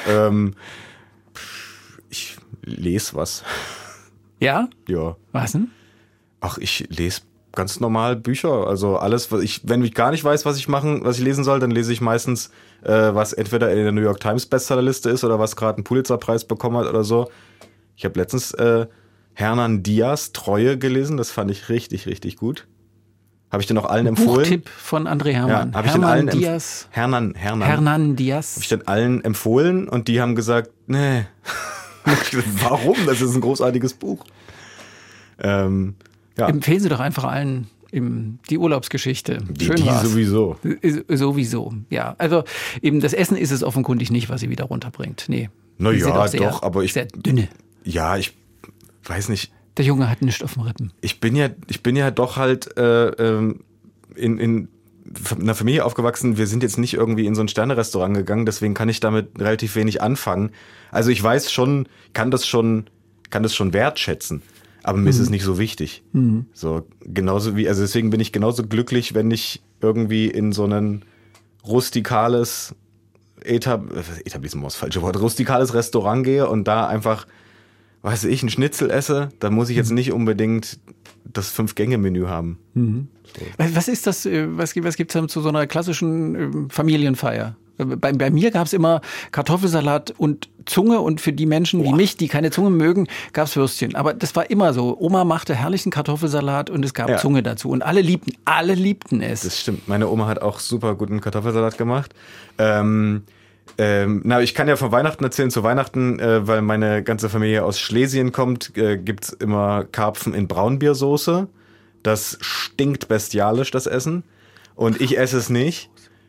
Ich lese was. Ja? Ja. Was denn? Ach, ich lese ganz normal Bücher. Also alles, wenn ich gar nicht weiß, was ich lesen soll, dann lese ich meistens, was entweder in der New York Times Bestsellerliste ist oder was gerade einen Pulitzerpreis bekommen hat oder so. Ich habe letztens Hernan Diaz Treue gelesen. Das fand ich richtig, richtig gut. Habe ich den auch allen empfohlen. Buchtipp von André Hermann. Ja, habe ich den allen Diaz. Hernan Diaz. Habe ich den allen empfohlen und die haben gesagt, nee. Warum? Das ist ein großartiges Buch. Ja. Empfehlen Sie doch einfach allen die Urlaubsgeschichte. Die sowieso. Sowieso, ja. Also eben das Essen ist es offenkundig nicht, was sie wieder runterbringt. Nee. Naja, doch, aber sehr dünne. Ja, ich weiß nicht. Der Junge hat nichts auf dem Rippen. Ich bin ja doch halt in einer Familie aufgewachsen. Wir sind jetzt nicht irgendwie in so ein Sterne-Restaurant gegangen, deswegen kann ich damit relativ wenig anfangen. Also ich weiß schon, kann das schon wertschätzen. Aber mir ist es nicht so wichtig. So, genauso wie, also deswegen bin ich genauso glücklich, wenn ich irgendwie in so ein rustikales Etablissement ist das falsche Wort, rustikales Restaurant gehe und da einfach, weiß ich, einen Schnitzel esse, dann muss ich jetzt nicht unbedingt das 5-Gänge-Menü haben. So. Was ist das, was gibt's dann zu so einer klassischen Familienfeier? Bei mir gab's immer Kartoffelsalat und Zunge und für die Menschen wie mich, die keine Zunge mögen, gab's Würstchen. Aber das war immer so. Oma machte herrlichen Kartoffelsalat und es gab Zunge dazu. Und alle liebten es. Das stimmt. Meine Oma hat auch super guten Kartoffelsalat gemacht. Ich kann ja von Weihnachten erzählen. Zu Weihnachten, weil meine ganze Familie aus Schlesien kommt, gibt's immer Karpfen in Braunbiersoße. Das stinkt bestialisch, das Essen. Und ich esse es nicht.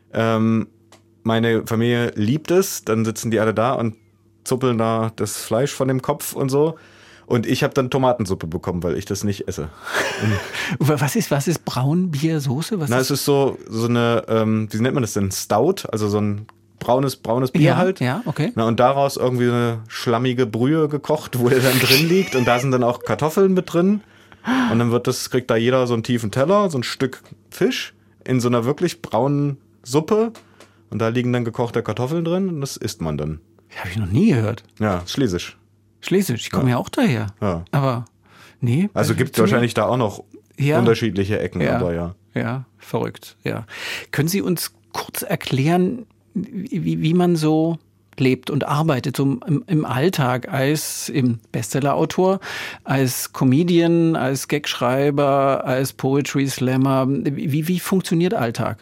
Meine Familie liebt es, dann sitzen die alle da und zuppeln da das Fleisch von dem Kopf und so. Und ich habe dann Tomatensuppe bekommen, weil ich das nicht esse. Was ist Braunbiersoße? Es ist so eine, wie nennt man das denn? Stout, also so ein braunes Bier halt. Ja, okay. Und daraus irgendwie eine schlammige Brühe gekocht, wo der dann drin liegt. Und da sind dann auch Kartoffeln mit drin. Und dann kriegt da jeder so einen tiefen Teller, so ein Stück Fisch in so einer wirklich braunen Suppe. Und da liegen dann gekochte Kartoffeln drin und das isst man dann. Habe ich noch nie gehört. Ja, Schlesisch. Ich komme ja auch daher. Ja. Aber nee. Also gibt es wahrscheinlich da auch noch unterschiedliche Ecken, aber ja. Ja, verrückt, ja. Können Sie uns kurz erklären, wie man so lebt und arbeitet, so im Alltag als Bestsellerautor, als Comedian, als Gagschreiber, als Poetry Slammer? Wie funktioniert Alltag?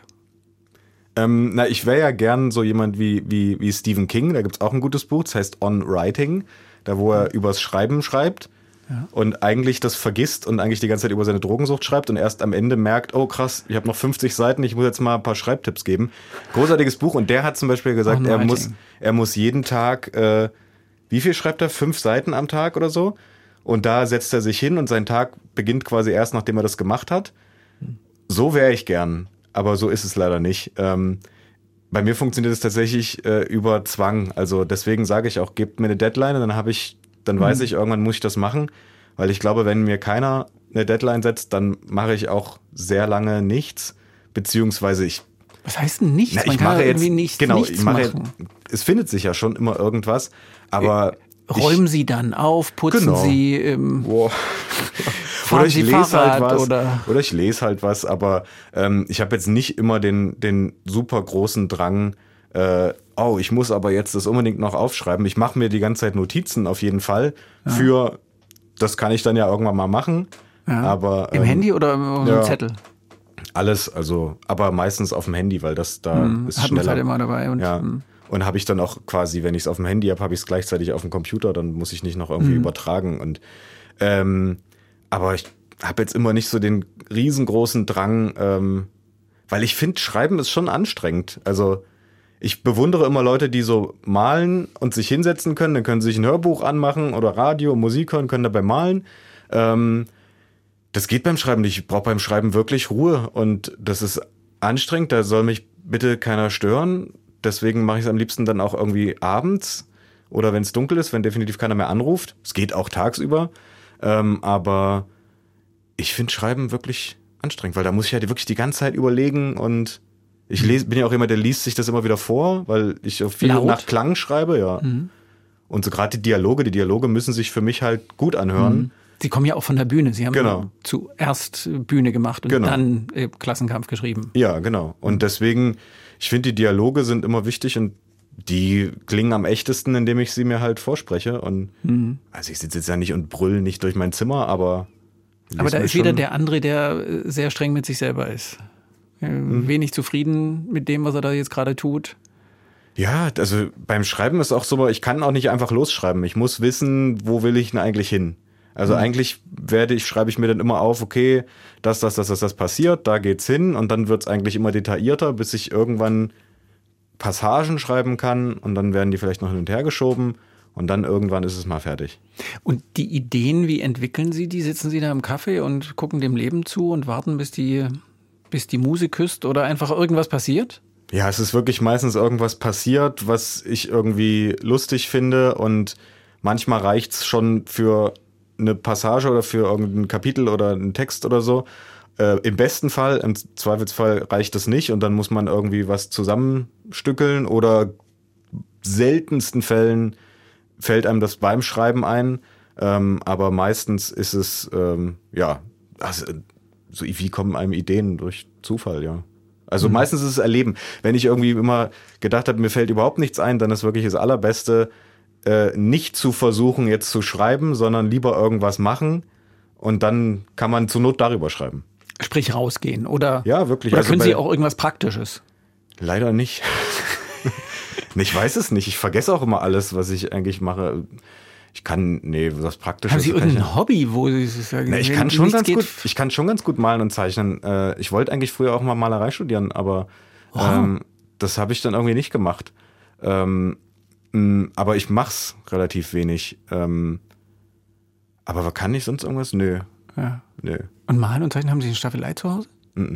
Ich wäre ja gern so jemand wie Stephen King, da gibt's auch ein gutes Buch, das heißt On Writing, da wo er übers Schreiben schreibt und eigentlich das vergisst und eigentlich die ganze Zeit über seine Drogensucht schreibt und erst am Ende merkt, oh krass, ich habe noch 50 Seiten, ich muss jetzt mal ein paar Schreibtipps geben. Großartiges Buch und der hat zum Beispiel gesagt, er muss jeden Tag, wie viel schreibt er? 5 Seiten am Tag oder so? Und da setzt er sich hin und sein Tag beginnt quasi erst, nachdem er das gemacht hat. So wäre ich gern. Aber so ist es leider nicht. Bei mir funktioniert es tatsächlich über Zwang. Also deswegen sage ich auch, gebt mir eine Deadline und dann weiß ich, irgendwann muss ich das machen. Weil ich glaube, wenn mir keiner eine Deadline setzt, dann mache ich auch sehr lange nichts. Beziehungsweise Was heißt denn nichts? Man kann irgendwie nichts machen. Es findet sich ja schon immer irgendwas, aber räumen Sie dann auf, putzen Sie, oder ich lese halt was. Oder ich lese halt was, aber ich habe jetzt nicht immer den super großen Drang, ich muss aber jetzt das unbedingt noch aufschreiben. Ich mache mir die ganze Zeit Notizen auf jeden Fall das kann ich dann ja irgendwann mal machen. Ja. Aber, im Handy oder im Zettel? Alles, aber meistens auf dem Handy, weil das da ist schneller. Hat man halt immer dabei. Und habe ich dann auch quasi, wenn ich es auf dem Handy habe ich es gleichzeitig auf dem Computer, dann muss ich nicht noch irgendwie übertragen. Und aber ich habe jetzt immer nicht so den riesengroßen Drang, weil ich finde, Schreiben ist schon anstrengend. Also ich bewundere immer Leute, die so malen und sich hinsetzen können. Dann können sie sich ein Hörbuch anmachen oder Radio, Musik hören, können dabei malen. Das geht beim Schreiben nicht. Ich brauche beim Schreiben wirklich Ruhe. Und das ist anstrengend. Da soll mich bitte keiner stören. Deswegen mache ich es am liebsten dann auch irgendwie abends oder wenn es dunkel ist, wenn definitiv keiner mehr anruft. Es geht auch tagsüber. Aber ich finde Schreiben wirklich anstrengend, weil da muss ich halt wirklich die ganze Zeit überlegen und ich bin ja auch jemand, der liest sich das immer wieder vor, weil ich auch viel nach Klang schreibe, ja. Und so gerade die Dialoge müssen sich für mich halt gut anhören. Sie kommen ja auch von der Bühne. Sie haben zuerst Bühne gemacht und dann Klassenkampf geschrieben. Ja, genau. Und deswegen, ich finde, die Dialoge sind immer wichtig und die klingen am echtesten, indem ich sie mir halt vorspreche. Und also ich sitze jetzt ja nicht und brüll nicht durch mein Zimmer, aber Aber da ist wieder der André, der sehr streng mit sich selber ist. Wenig zufrieden mit dem, was er da jetzt gerade tut. Ja, also beim Schreiben ist auch so, ich kann auch nicht einfach losschreiben. Ich muss wissen, wo will ich denn eigentlich hin? Also eigentlich schreibe ich mir dann immer auf, okay, das passiert, da geht's hin und dann wird's eigentlich immer detaillierter, bis ich irgendwann Passagen schreiben kann und dann werden die vielleicht noch hin und her geschoben und dann irgendwann ist es mal fertig. Und die Ideen, wie entwickeln Sie die? Sitzen Sie da im Café und gucken dem Leben zu und warten, bis die Muse küsst oder einfach irgendwas passiert? Ja, es ist wirklich meistens irgendwas passiert, was ich irgendwie lustig finde und manchmal reicht's schon für eine Passage oder für irgendein Kapitel oder einen Text oder so. Im besten Fall, im Zweifelsfall reicht es nicht und dann muss man irgendwie was zusammenstückeln oder seltensten Fällen fällt einem das beim Schreiben ein. Aber meistens ist es, also, so wie kommen einem Ideen durch Zufall, ja. Also meistens ist es Erleben. Wenn ich irgendwie immer gedacht habe, mir fällt überhaupt nichts ein, dann ist wirklich das Allerbeste, nicht zu versuchen, jetzt zu schreiben, sondern lieber irgendwas machen und dann kann man zur Not darüber schreiben. Sprich rausgehen, oder? Ja, wirklich. Oder können Sie auch irgendwas Praktisches? Leider nicht. Ich weiß es nicht. Ich vergesse auch immer alles, was ich eigentlich mache. Was Praktisches. Haben Sie irgendein Hobby, wo Sie sagen, ich kann schon ganz gut malen und zeichnen. Ich wollte eigentlich früher auch mal Malerei studieren, aber das habe ich dann irgendwie nicht gemacht. Aber ich mach's relativ wenig. Aber kann ich sonst irgendwas? Nö. Ja. Nö. Und Malen und Zeichnen, haben Sie eine Staffelei zu Hause?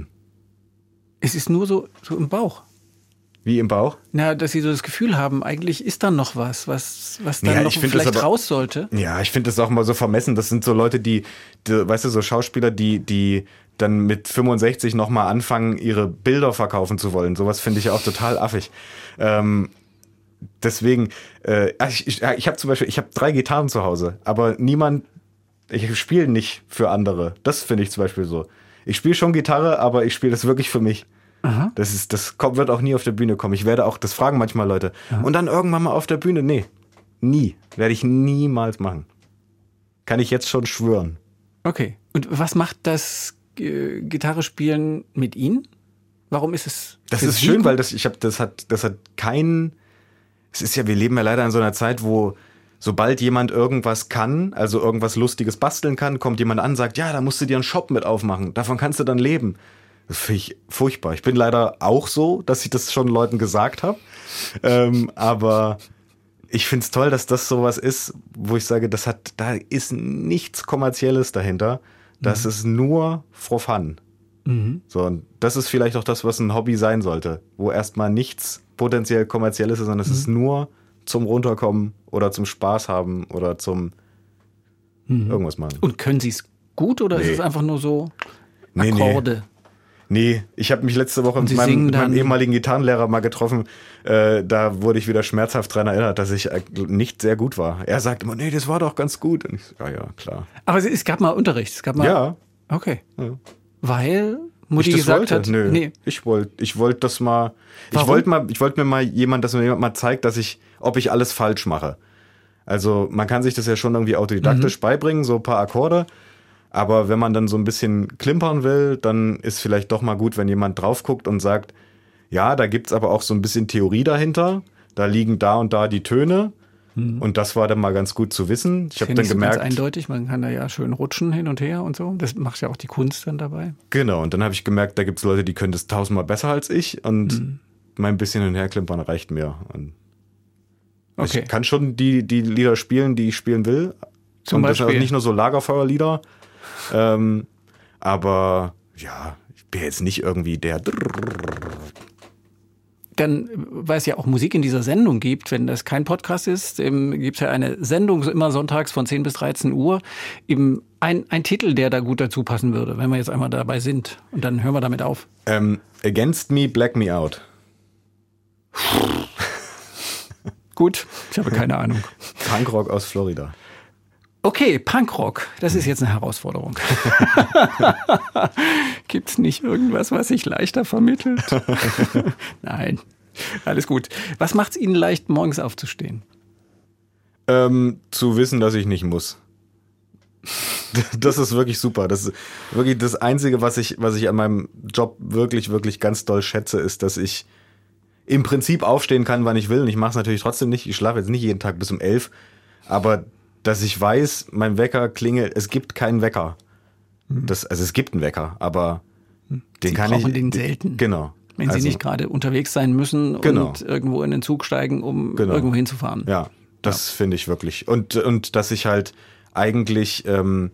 Es ist nur so im Bauch. Wie im Bauch? Na, dass Sie so das Gefühl haben, eigentlich ist da noch was dann noch vielleicht raus sollte. Ja, ich finde das auch mal so vermessen. Das sind so Leute, die weißt du, so Schauspieler, die dann mit 65 nochmal anfangen, ihre Bilder verkaufen zu wollen. Sowas finde ich auch total affig. Deswegen, ich habe zum Beispiel, 3 Gitarren zu Hause, aber ich spiele nicht für andere. Das finde ich zum Beispiel so. Ich spiele schon Gitarre, aber ich spiele das wirklich für mich. Aha. Das wird auch nie auf der Bühne kommen. Ich werde auch, das fragen manchmal Leute. Aha. Und dann irgendwann mal auf der Bühne? Nee, nie. Werde ich niemals machen. Kann ich jetzt schon schwören. Okay. Und was macht das Gitarre spielen mit Ihnen? Warum ist es? Das ist schön, weil das hat keinen. Es ist ja, wir leben ja leider in so einer Zeit, wo sobald jemand irgendwas kann, also irgendwas Lustiges basteln kann, kommt jemand an und sagt, ja, da musst du dir einen Shop mit aufmachen. Davon kannst du dann leben. Das finde ich furchtbar. Ich bin leider auch so, dass ich das schon Leuten gesagt habe. Aber ich finde es toll, dass das sowas ist, wo ich sage, da ist nichts Kommerzielles dahinter. Das ist nur for fun. So, und das ist vielleicht auch das, was ein Hobby sein sollte, wo erstmal nichts potenziell Kommerzielles ist, sondern es ist nur zum Runterkommen oder zum Spaß haben oder zum irgendwas machen. Und können Sie es gut oder ist es einfach nur so Akkorde? Nee, ich habe mich letzte Woche mit meinem ehemaligen Gitarrenlehrer mal getroffen. Da wurde ich wieder schmerzhaft daran erinnert, dass ich nicht sehr gut war. Er sagte immer, nee, das war doch ganz gut. Und ich so, ja, klar. Aber es gab mal Unterricht? Ja. Okay. Ja. Weil Mutti gesagt hat, nö. Nee. Ich wollte das mal. Warum? Ich wollte mir mal dass mir jemand mal zeigt, ob ich alles falsch mache. Also man kann sich das ja schon irgendwie autodidaktisch beibringen, so ein paar Akkorde. Aber wenn man dann so ein bisschen klimpern will, dann ist vielleicht doch mal gut, wenn jemand drauf guckt und sagt, ja, da gibt's aber auch so ein bisschen Theorie dahinter. Da liegen da und da die Töne. Und das war dann mal ganz gut zu wissen. Ich habe dann gemerkt, ganz eindeutig, man kann da ja schön rutschen hin und her und so. Das macht ja auch die Kunst dann dabei. Genau, und dann habe ich gemerkt, da gibt's Leute, die können das 1000-mal besser als ich. Und mein bisschen hin und her klimpern reicht mir. Und okay. Ich kann schon die Lieder spielen, die ich spielen will. Zum Beispiel? Das sind nicht nur so Lagerfeuerlieder. Aber ja, ich bin jetzt nicht irgendwie der. Dann, weil es ja auch Musik in dieser Sendung gibt, wenn das kein Podcast ist, gibt es ja eine Sendung immer sonntags von 10 bis 13 Uhr. Eben ein Titel, der da gut dazu passen würde, wenn wir jetzt einmal dabei sind. Und dann hören wir damit auf. Against Me, Black Me Out. Gut, ich habe keine Ahnung. Punkrock aus Florida. Okay, Punkrock, das ist jetzt eine Herausforderung. Gibt's nicht irgendwas, was sich leichter vermittelt? Nein, alles gut. Was macht's Ihnen leicht, morgens aufzustehen? Zu wissen, dass ich nicht muss. Das ist wirklich super. Das ist wirklich das Einzige, was ich an meinem Job wirklich, wirklich ganz doll schätze, ist, dass ich im Prinzip aufstehen kann, wann ich will. Und ich mache es natürlich trotzdem nicht. Ich schlafe jetzt nicht jeden Tag bis um 11. Aber dass ich weiß, mein Wecker klingelt, es gibt keinen Wecker. Also es gibt einen Wecker, aber den kann ich... Sie brauchen den selten. Genau. Wenn Sie nicht gerade unterwegs sein müssen und irgendwo in den Zug steigen, um irgendwo hinzufahren. Ja, das finde ich wirklich. Und dass ich halt eigentlich...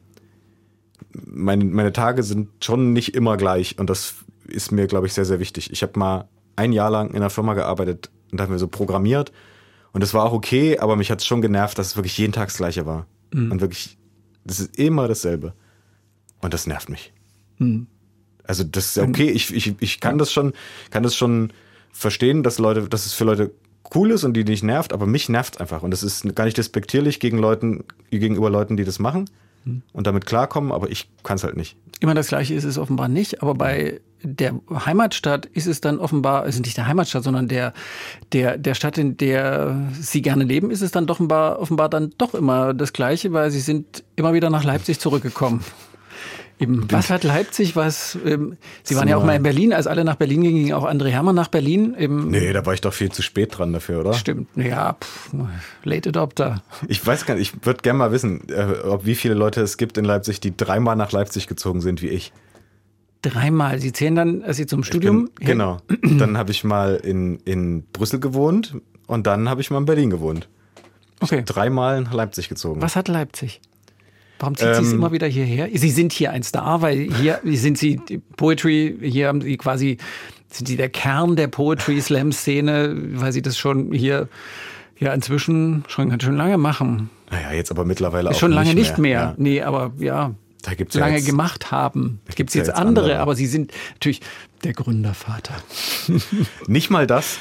meine Tage sind schon nicht immer gleich. Und das ist mir, glaube ich, sehr, sehr wichtig. Ich habe mal ein Jahr lang in einer Firma gearbeitet und da haben wir so programmiert und das war auch okay, aber mich hat es schon genervt, dass es wirklich jeden Tag das Gleiche war. Und wirklich, das ist immer dasselbe. Und das nervt mich. Also das ist ja okay, ich kann das schon verstehen, dass es für Leute cool ist und die nicht nervt, aber mich nervt es einfach. Und das ist gar nicht despektierlich gegenüber Leuten, die das machen und damit klarkommen, aber ich kann es halt nicht. Immer das Gleiche ist es offenbar nicht, aber bei der Heimatstadt ist es dann offenbar, also nicht der Heimatstadt, sondern der Stadt, in der Sie gerne leben, ist es dann doch offenbar dann doch immer das Gleiche, weil Sie sind immer wieder nach Leipzig zurückgekommen. Was hat Leipzig, Sie waren ja auch mal in Berlin, als alle nach Berlin gingen, ging auch André Hermann nach Berlin. Nee, da war ich doch viel zu spät dran dafür, oder? Stimmt, ja, Late Adopter. Ich weiß gar nicht, ich würde gerne mal wissen, wie viele Leute es gibt in Leipzig, die 3-mal nach Leipzig gezogen sind wie ich. 3-mal? Sie zählen dann, als Sie zum Studium? Genau, dann habe ich mal in Brüssel gewohnt und dann habe ich mal in Berlin gewohnt. Okay. 3-mal nach Leipzig gezogen. Was hat Leipzig? Warum zieht Sie es immer wieder hierher? Sie sind hier ein Star, weil hier sind Sie Poetry, hier haben Sie quasi, sind Sie der Kern der Poetry-Slam-Szene, weil Sie das schon hier inzwischen schon ganz schön lange machen. Naja, jetzt aber mittlerweile auch schon lange nicht mehr. Ja. Nee, aber ja, da gibt's lange jetzt, gemacht haben. Da Gibt es jetzt andere, aber Sie sind natürlich der Gründervater. Nicht mal das.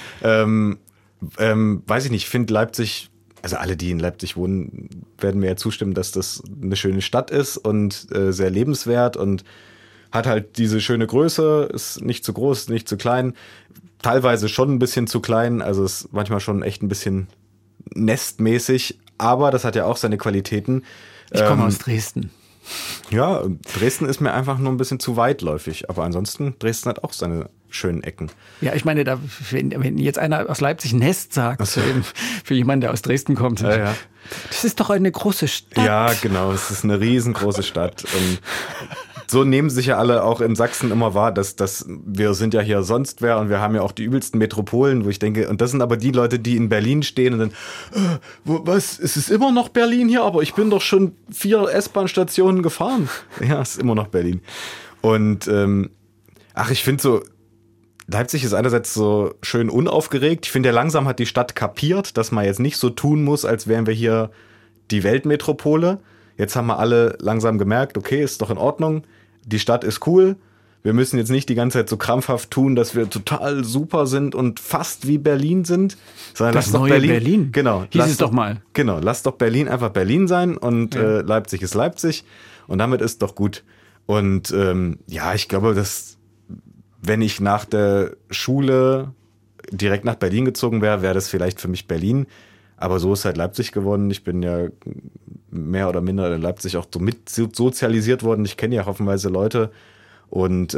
Weiß ich nicht, ich finde Leipzig... Also alle, die in Leipzig wohnen, werden mir ja zustimmen, dass das eine schöne Stadt ist und sehr lebenswert und hat halt diese schöne Größe, ist nicht zu groß, nicht zu klein, teilweise schon ein bisschen zu klein, also ist manchmal schon echt ein bisschen nestmäßig, aber das hat ja auch seine Qualitäten. Ich komme aus Dresden. Ja, Dresden ist mir einfach nur ein bisschen zu weitläufig, aber ansonsten Dresden hat auch seine schönen Ecken. Ja, ich meine, wenn jetzt einer aus Leipzig Nest sagt, für jemanden, der aus Dresden kommt, ja. Das ist doch eine große Stadt. Ja, genau, es ist eine riesengroße Stadt. Und so nehmen sich ja alle auch in Sachsen immer wahr, dass wir sind ja hier sonst wer und wir haben ja auch die übelsten Metropolen, wo ich denke, und das sind aber die Leute, die in Berlin stehen und dann, was, es ist immer noch Berlin hier, aber ich bin doch schon 4 S-Bahn-Stationen gefahren. Ja, es ist immer noch Berlin. Und ich finde so, Leipzig ist einerseits so schön unaufgeregt. Ich finde, langsam hat die Stadt kapiert, dass man jetzt nicht so tun muss, als wären wir hier die Weltmetropole. Jetzt haben wir alle langsam gemerkt, okay, ist doch in Ordnung. Die Stadt ist cool. Wir müssen jetzt nicht die ganze Zeit so krampfhaft tun, dass wir total super sind und fast wie Berlin sind. Sondern das neue Berlin. Genau. Hieß es doch mal. Genau. Lass doch Berlin einfach Berlin sein und Leipzig ist Leipzig. Und damit ist doch gut. Und ich glaube, wenn ich nach der Schule direkt nach Berlin gezogen wäre das vielleicht für mich Berlin. Aber so ist halt Leipzig geworden. Ich bin ja mehr oder minder in Leipzig auch so mit sozialisiert worden. Ich kenne ja hoffenweise Leute. Und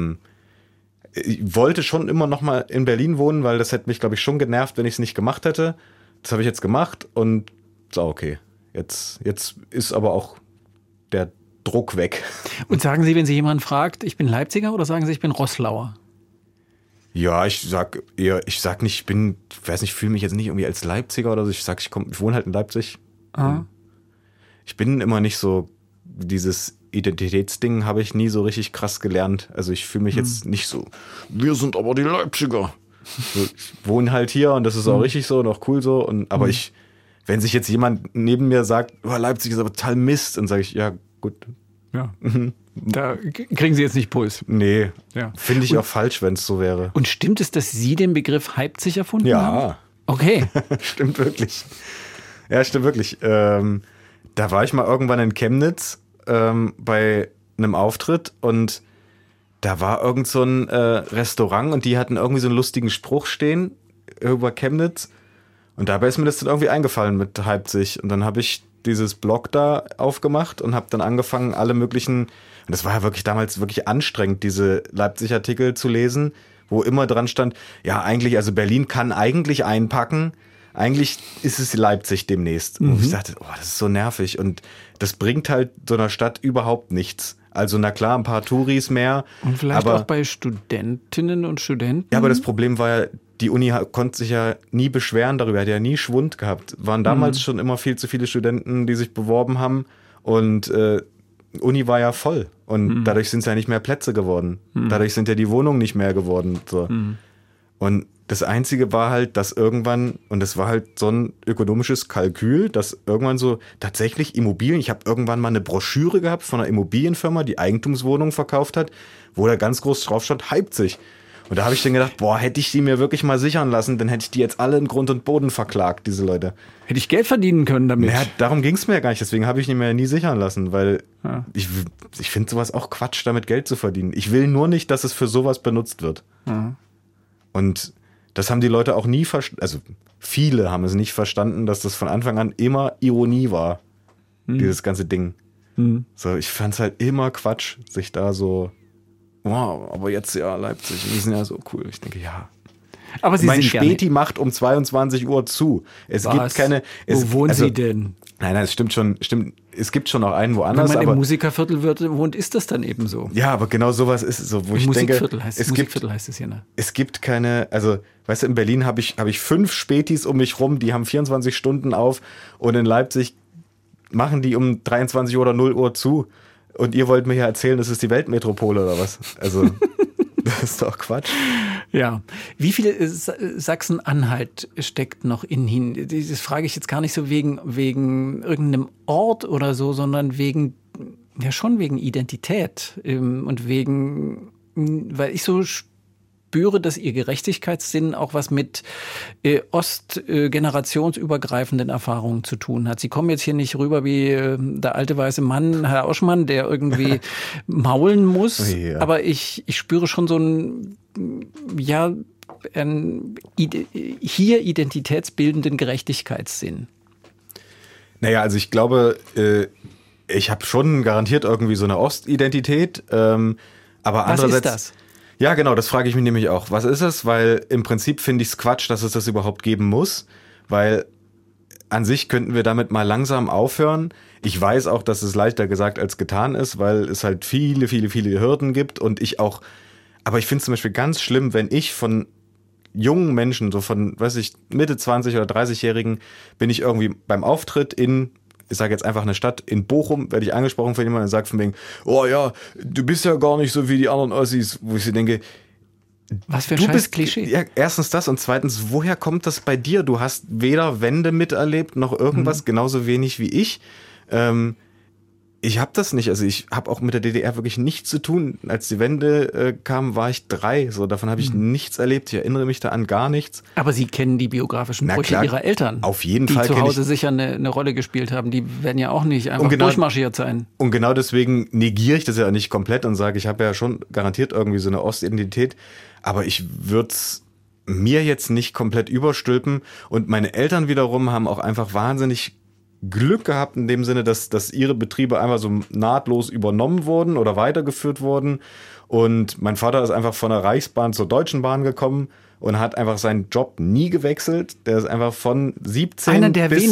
ich wollte schon immer noch mal in Berlin wohnen, weil das hätte mich, glaube ich, schon genervt, wenn ich es nicht gemacht hätte. Das habe ich jetzt gemacht und so, okay. Jetzt ist aber auch der Druck weg. Und sagen Sie, wenn Sie jemanden fragt, ich bin Leipziger, oder sagen Sie, ich bin Roßlauer? Ja, ich sag nicht, ich fühle mich jetzt nicht irgendwie als Leipziger oder so. Ich wohne halt in Leipzig. Aha. Ich bin immer nicht so, dieses Identitätsding habe ich nie so richtig krass gelernt. Also ich fühle mich jetzt nicht so, wir sind aber die Leipziger. So, ich wohne halt hier und das ist auch richtig so und auch cool so. Aber wenn sich jetzt jemand neben mir sagt, Leipzig ist aber total Mist, dann sage ich, ja, gut. Ja. Da kriegen Sie jetzt nicht Puls. Nee, finde ich auch falsch, wenn es so wäre. Und stimmt es, dass Sie den Begriff Leipzig erfunden haben? Ja. Okay. Stimmt wirklich. Ja, stimmt wirklich. Da war ich mal irgendwann in Chemnitz bei einem Auftritt und da war irgend so ein Restaurant und die hatten irgendwie so einen lustigen Spruch stehen über Chemnitz und dabei ist mir das dann irgendwie eingefallen mit Leipzig und dann habe ich dieses Blog da aufgemacht und habe dann angefangen, alle möglichen, und das war ja wirklich damals wirklich anstrengend, diese Leipzig-Artikel zu lesen, wo immer dran stand, ja eigentlich, also Berlin kann eigentlich einpacken, eigentlich ist es Leipzig demnächst. Und ich dachte, oh, das ist so nervig und das bringt halt so einer Stadt überhaupt nichts. Also na klar, ein paar Touris mehr. Und vielleicht auch bei Studentinnen und Studenten. Ja, aber das Problem war ja, die Uni konnte sich ja nie beschweren darüber, hat ja nie Schwund gehabt. Waren damals schon immer viel zu viele Studenten, die sich beworben haben und Uni war ja voll und dadurch sind es ja nicht mehr Plätze geworden. Dadurch sind ja die Wohnungen nicht mehr geworden. So. Und das Einzige war halt, dass irgendwann, und das war halt so ein ökonomisches Kalkül, dass irgendwann so tatsächlich Immobilien, ich habe irgendwann mal eine Broschüre gehabt von einer Immobilienfirma, die Eigentumswohnungen verkauft hat, wo da ganz groß drauf stand, Leipzig. Und da habe ich dann gedacht, boah, hätte ich die mir wirklich mal sichern lassen, dann hätte ich die jetzt alle in Grund und Boden verklagt, diese Leute. Hätte ich Geld verdienen können damit. Naja, darum ging es mir ja gar nicht, deswegen habe ich die mir nie sichern lassen, weil ich finde sowas auch Quatsch, damit Geld zu verdienen. Ich will nur nicht, dass es für sowas benutzt wird. Und das haben die Leute auch nie verstanden, also viele haben es nicht verstanden, dass das von Anfang an immer Ironie war, dieses ganze Ding. So, ich fand es halt immer Quatsch, sich da so, wow, aber jetzt ja Leipzig, die sind ja so cool. Ich denke, ja. Aber Sie mein sind Späti macht um 22 Uhr zu. Es gibt keine. Wo wohnen Sie denn? Nein, es stimmt schon. Es gibt schon noch einen woanders. Wenn man aber im Musikerviertel wohnt, ist das dann eben so. Ja, aber genau sowas ist es so, wo ich denke, Musikviertel heißt es hier, ne? Es gibt keine, also, weißt du, in Berlin habe ich 5 Spätis um mich rum, die haben 24 Stunden auf und in Leipzig machen die um 23 Uhr oder 0 Uhr zu und ihr wollt mir ja erzählen, das ist die Weltmetropole oder was? Also, das ist doch Quatsch. Ja. Wie viel Sachsen-Anhalt steckt noch in Ihnen? Das frage ich jetzt gar nicht so wegen irgendeinem Ort oder so, sondern wegen Identität und weil ich so spüre, dass Ihr Gerechtigkeitssinn auch was mit generationsübergreifenden Erfahrungen zu tun hat. Sie kommen jetzt hier nicht rüber wie der alte weiße Mann, Herr Auschmann, der irgendwie maulen muss. Ja. Aber ich spüre schon so hier identitätsbildenden Gerechtigkeitssinn. Naja, also ich glaube, ich habe schon garantiert irgendwie so eine Ostidentität. Aber andererseits. Was ist das? Ja, genau, das frage ich mich nämlich auch. Was ist es? Weil im Prinzip finde ich es Quatsch, dass es das überhaupt geben muss, weil an sich könnten wir damit mal langsam aufhören. Ich weiß auch, dass es leichter gesagt als getan ist, weil es halt viele, viele, viele Hürden gibt und aber ich finde es zum Beispiel ganz schlimm, wenn ich von jungen Menschen, so von, Mitte 20 oder 30-Jährigen, bin ich irgendwie beim Auftritt ich sage jetzt einfach eine Stadt, in Bochum, werde ich angesprochen von jemandem und sagt von wegen, oh ja, du bist ja gar nicht so wie die anderen Ossis, wo ich so denke, was für ein scheiß Klischee. Ja, erstens das und zweitens, woher kommt das bei dir? Du hast weder Wende miterlebt, noch irgendwas, genauso wenig wie ich. Ich habe das nicht, also ich habe auch mit der DDR wirklich nichts zu tun. Als die Wende kam, war ich 3, so davon habe ich nichts erlebt. Ich erinnere mich da an gar nichts. Aber Sie kennen die biografischen Brüche Ihrer Eltern. Auf jeden Fall. Die zu Hause sicher eine Rolle gespielt haben. Die werden ja auch nicht einfach durchmarschiert sein. Und genau deswegen negiere ich das ja nicht komplett und sage, ich habe ja schon garantiert irgendwie so eine Ostidentität. Aber ich würde es mir jetzt nicht komplett überstülpen. Und meine Eltern wiederum haben auch einfach wahnsinnig Glück gehabt in dem Sinne, dass ihre Betriebe einfach so nahtlos übernommen wurden oder weitergeführt wurden. Und mein Vater ist einfach von der Reichsbahn zur Deutschen Bahn gekommen und hat einfach seinen Job nie gewechselt. Der ist einfach von 17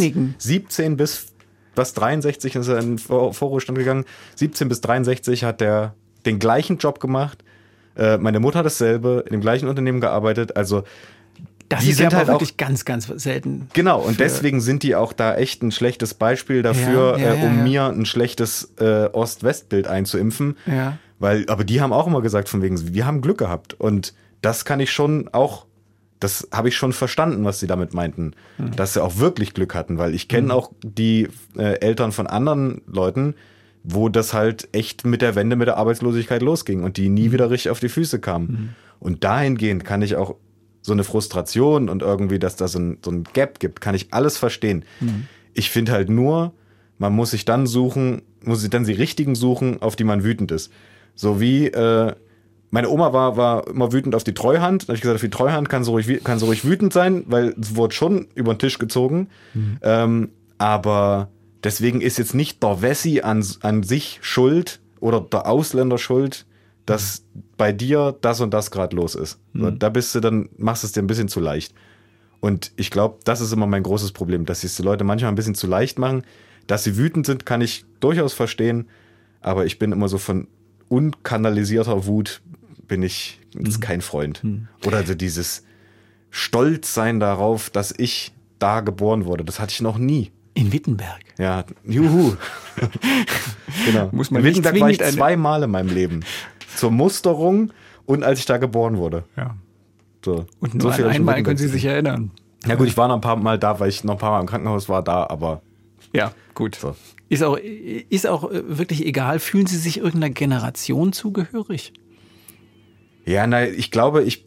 bis 63 ist er in den Vorruhestand gegangen. 17 bis 63 hat er den gleichen Job gemacht. Meine Mutter hat dasselbe, in dem gleichen Unternehmen gearbeitet. Also das ist ja aber wirklich ganz, ganz selten. Genau, und deswegen sind die auch da echt ein schlechtes Beispiel dafür, um mir ein schlechtes Ost-West-Bild einzuimpfen. Ja. Aber die haben auch immer gesagt von wegen, wir haben Glück gehabt. Und das kann ich schon auch, das habe ich schon verstanden, was sie damit meinten. Dass sie auch wirklich Glück hatten, weil ich kenne auch die Eltern von anderen Leuten, wo das halt echt mit der Wende, mit der Arbeitslosigkeit losging und die nie wieder richtig auf die Füße kamen. Und dahingehend kann ich auch so eine Frustration und irgendwie, dass da so ein Gap gibt, kann ich alles verstehen. Ich finde halt nur, man muss sich dann die richtigen suchen, auf die man wütend ist. So wie, meine Oma war immer wütend auf die Treuhand. Da habe ich gesagt, auf die Treuhand kann so ruhig wütend sein, weil es wurde schon über den Tisch gezogen. Aber deswegen ist jetzt nicht der Wessi an sich schuld oder der Ausländer schuld, dass bei dir das und das gerade los ist. So, da machst du es dir ein bisschen zu leicht. Und ich glaube, das ist immer mein großes Problem, dass es die Leute manchmal ein bisschen zu leicht machen. Dass sie wütend sind, kann ich durchaus verstehen. Aber ich bin immer so von unkanalisierter Wut ist kein Freund. Oder also dieses Stolzsein darauf, dass ich da geboren wurde. Das hatte ich noch nie. In Wittenberg. Ja, juhu. Genau. Muss man in Wittenberg war ich zwingend 2 Mal in meinem Leben. Zur Musterung und als ich da geboren wurde. Ja. So. Und nur so einmal können Sie sich erinnern. Ja gut, ich war noch ein paar Mal da, weil ich noch ein paar Mal im Krankenhaus war da, aber... Ja, gut. So. Ist auch wirklich egal. Fühlen Sie sich irgendeiner Generation zugehörig? Ja, ich glaube, ich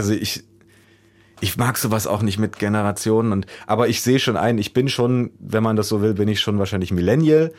mag sowas auch nicht mit Generationen, aber ich sehe schon ich bin schon, wenn man das so will, bin ich schon wahrscheinlich Millennial.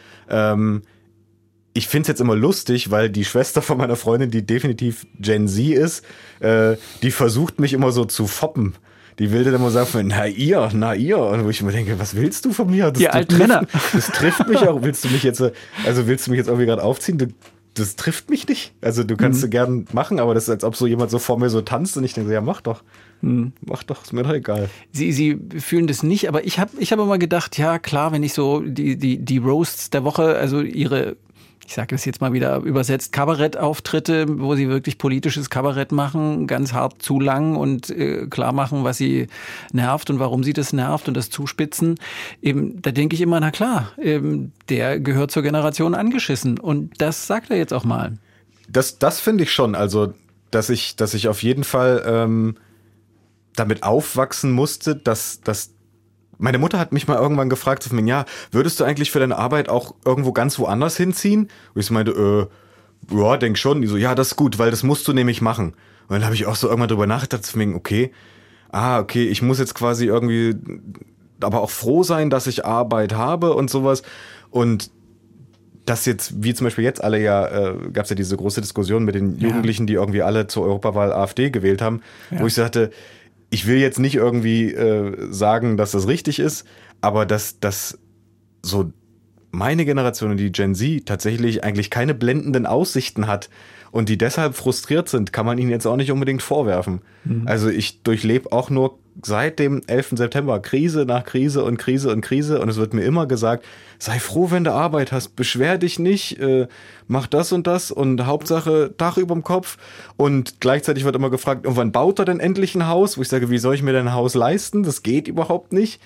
Ich finde es jetzt immer lustig, weil die Schwester von meiner Freundin, die definitiv Gen Z ist, die versucht mich immer so zu foppen. Die will dann immer sagen, na ihr. Und wo ich immer denke, was willst du von mir? Ihr alten Männer. Das trifft mich auch. Willst du mich jetzt irgendwie gerade aufziehen? Das trifft mich nicht. Also du kannst du gern machen, aber das ist, als ob so jemand so vor mir so tanzt und ich denke, ja mach doch. Mach doch, ist mir doch egal. Sie fühlen das nicht, aber ich hab immer gedacht, ja klar, wenn ich so die Roasts der Woche, also ihre, ich sage das jetzt mal wieder übersetzt, Kabarettauftritte, wo sie wirklich politisches Kabarett machen, ganz hart zu lang und klar machen, was sie nervt und warum sie das nervt und das zuspitzen. Eben, da denke ich immer, na klar, der gehört zur Generation angeschissen und das sagt er jetzt auch mal. Das finde ich schon, also dass ich auf jeden Fall damit aufwachsen musste, dass meine Mutter hat mich mal irgendwann gefragt, ja, würdest du eigentlich für deine Arbeit auch irgendwo ganz woanders hinziehen? Und ich meinte, ja, denk schon. Die so, ja, das ist gut, weil das musst du nämlich machen. Und dann habe ich auch so irgendwann drüber nachgedacht, okay, ich muss jetzt quasi irgendwie aber auch froh sein, dass ich Arbeit habe und sowas. Und das jetzt, wie zum Beispiel jetzt alle gab es ja diese große Diskussion mit den Jugendlichen, die irgendwie alle zur Europawahl AfD gewählt haben, wo ich sagte, ich will jetzt nicht irgendwie sagen, dass das richtig ist, aber dass so meine Generation, die Gen Z, tatsächlich eigentlich keine blendenden Aussichten hat und die deshalb frustriert sind, kann man ihnen jetzt auch nicht unbedingt vorwerfen. Also ich durchlebe auch nur seit dem 11. September Krise nach Krise und Krise und Krise und es wird mir immer gesagt, sei froh, wenn du Arbeit hast, beschwer dich nicht, mach das und Hauptsache Dach überm Kopf und gleichzeitig wird immer gefragt, wann baut er denn endlich ein Haus? Wo ich sage, wie soll ich mir denn ein Haus leisten? Das geht überhaupt nicht.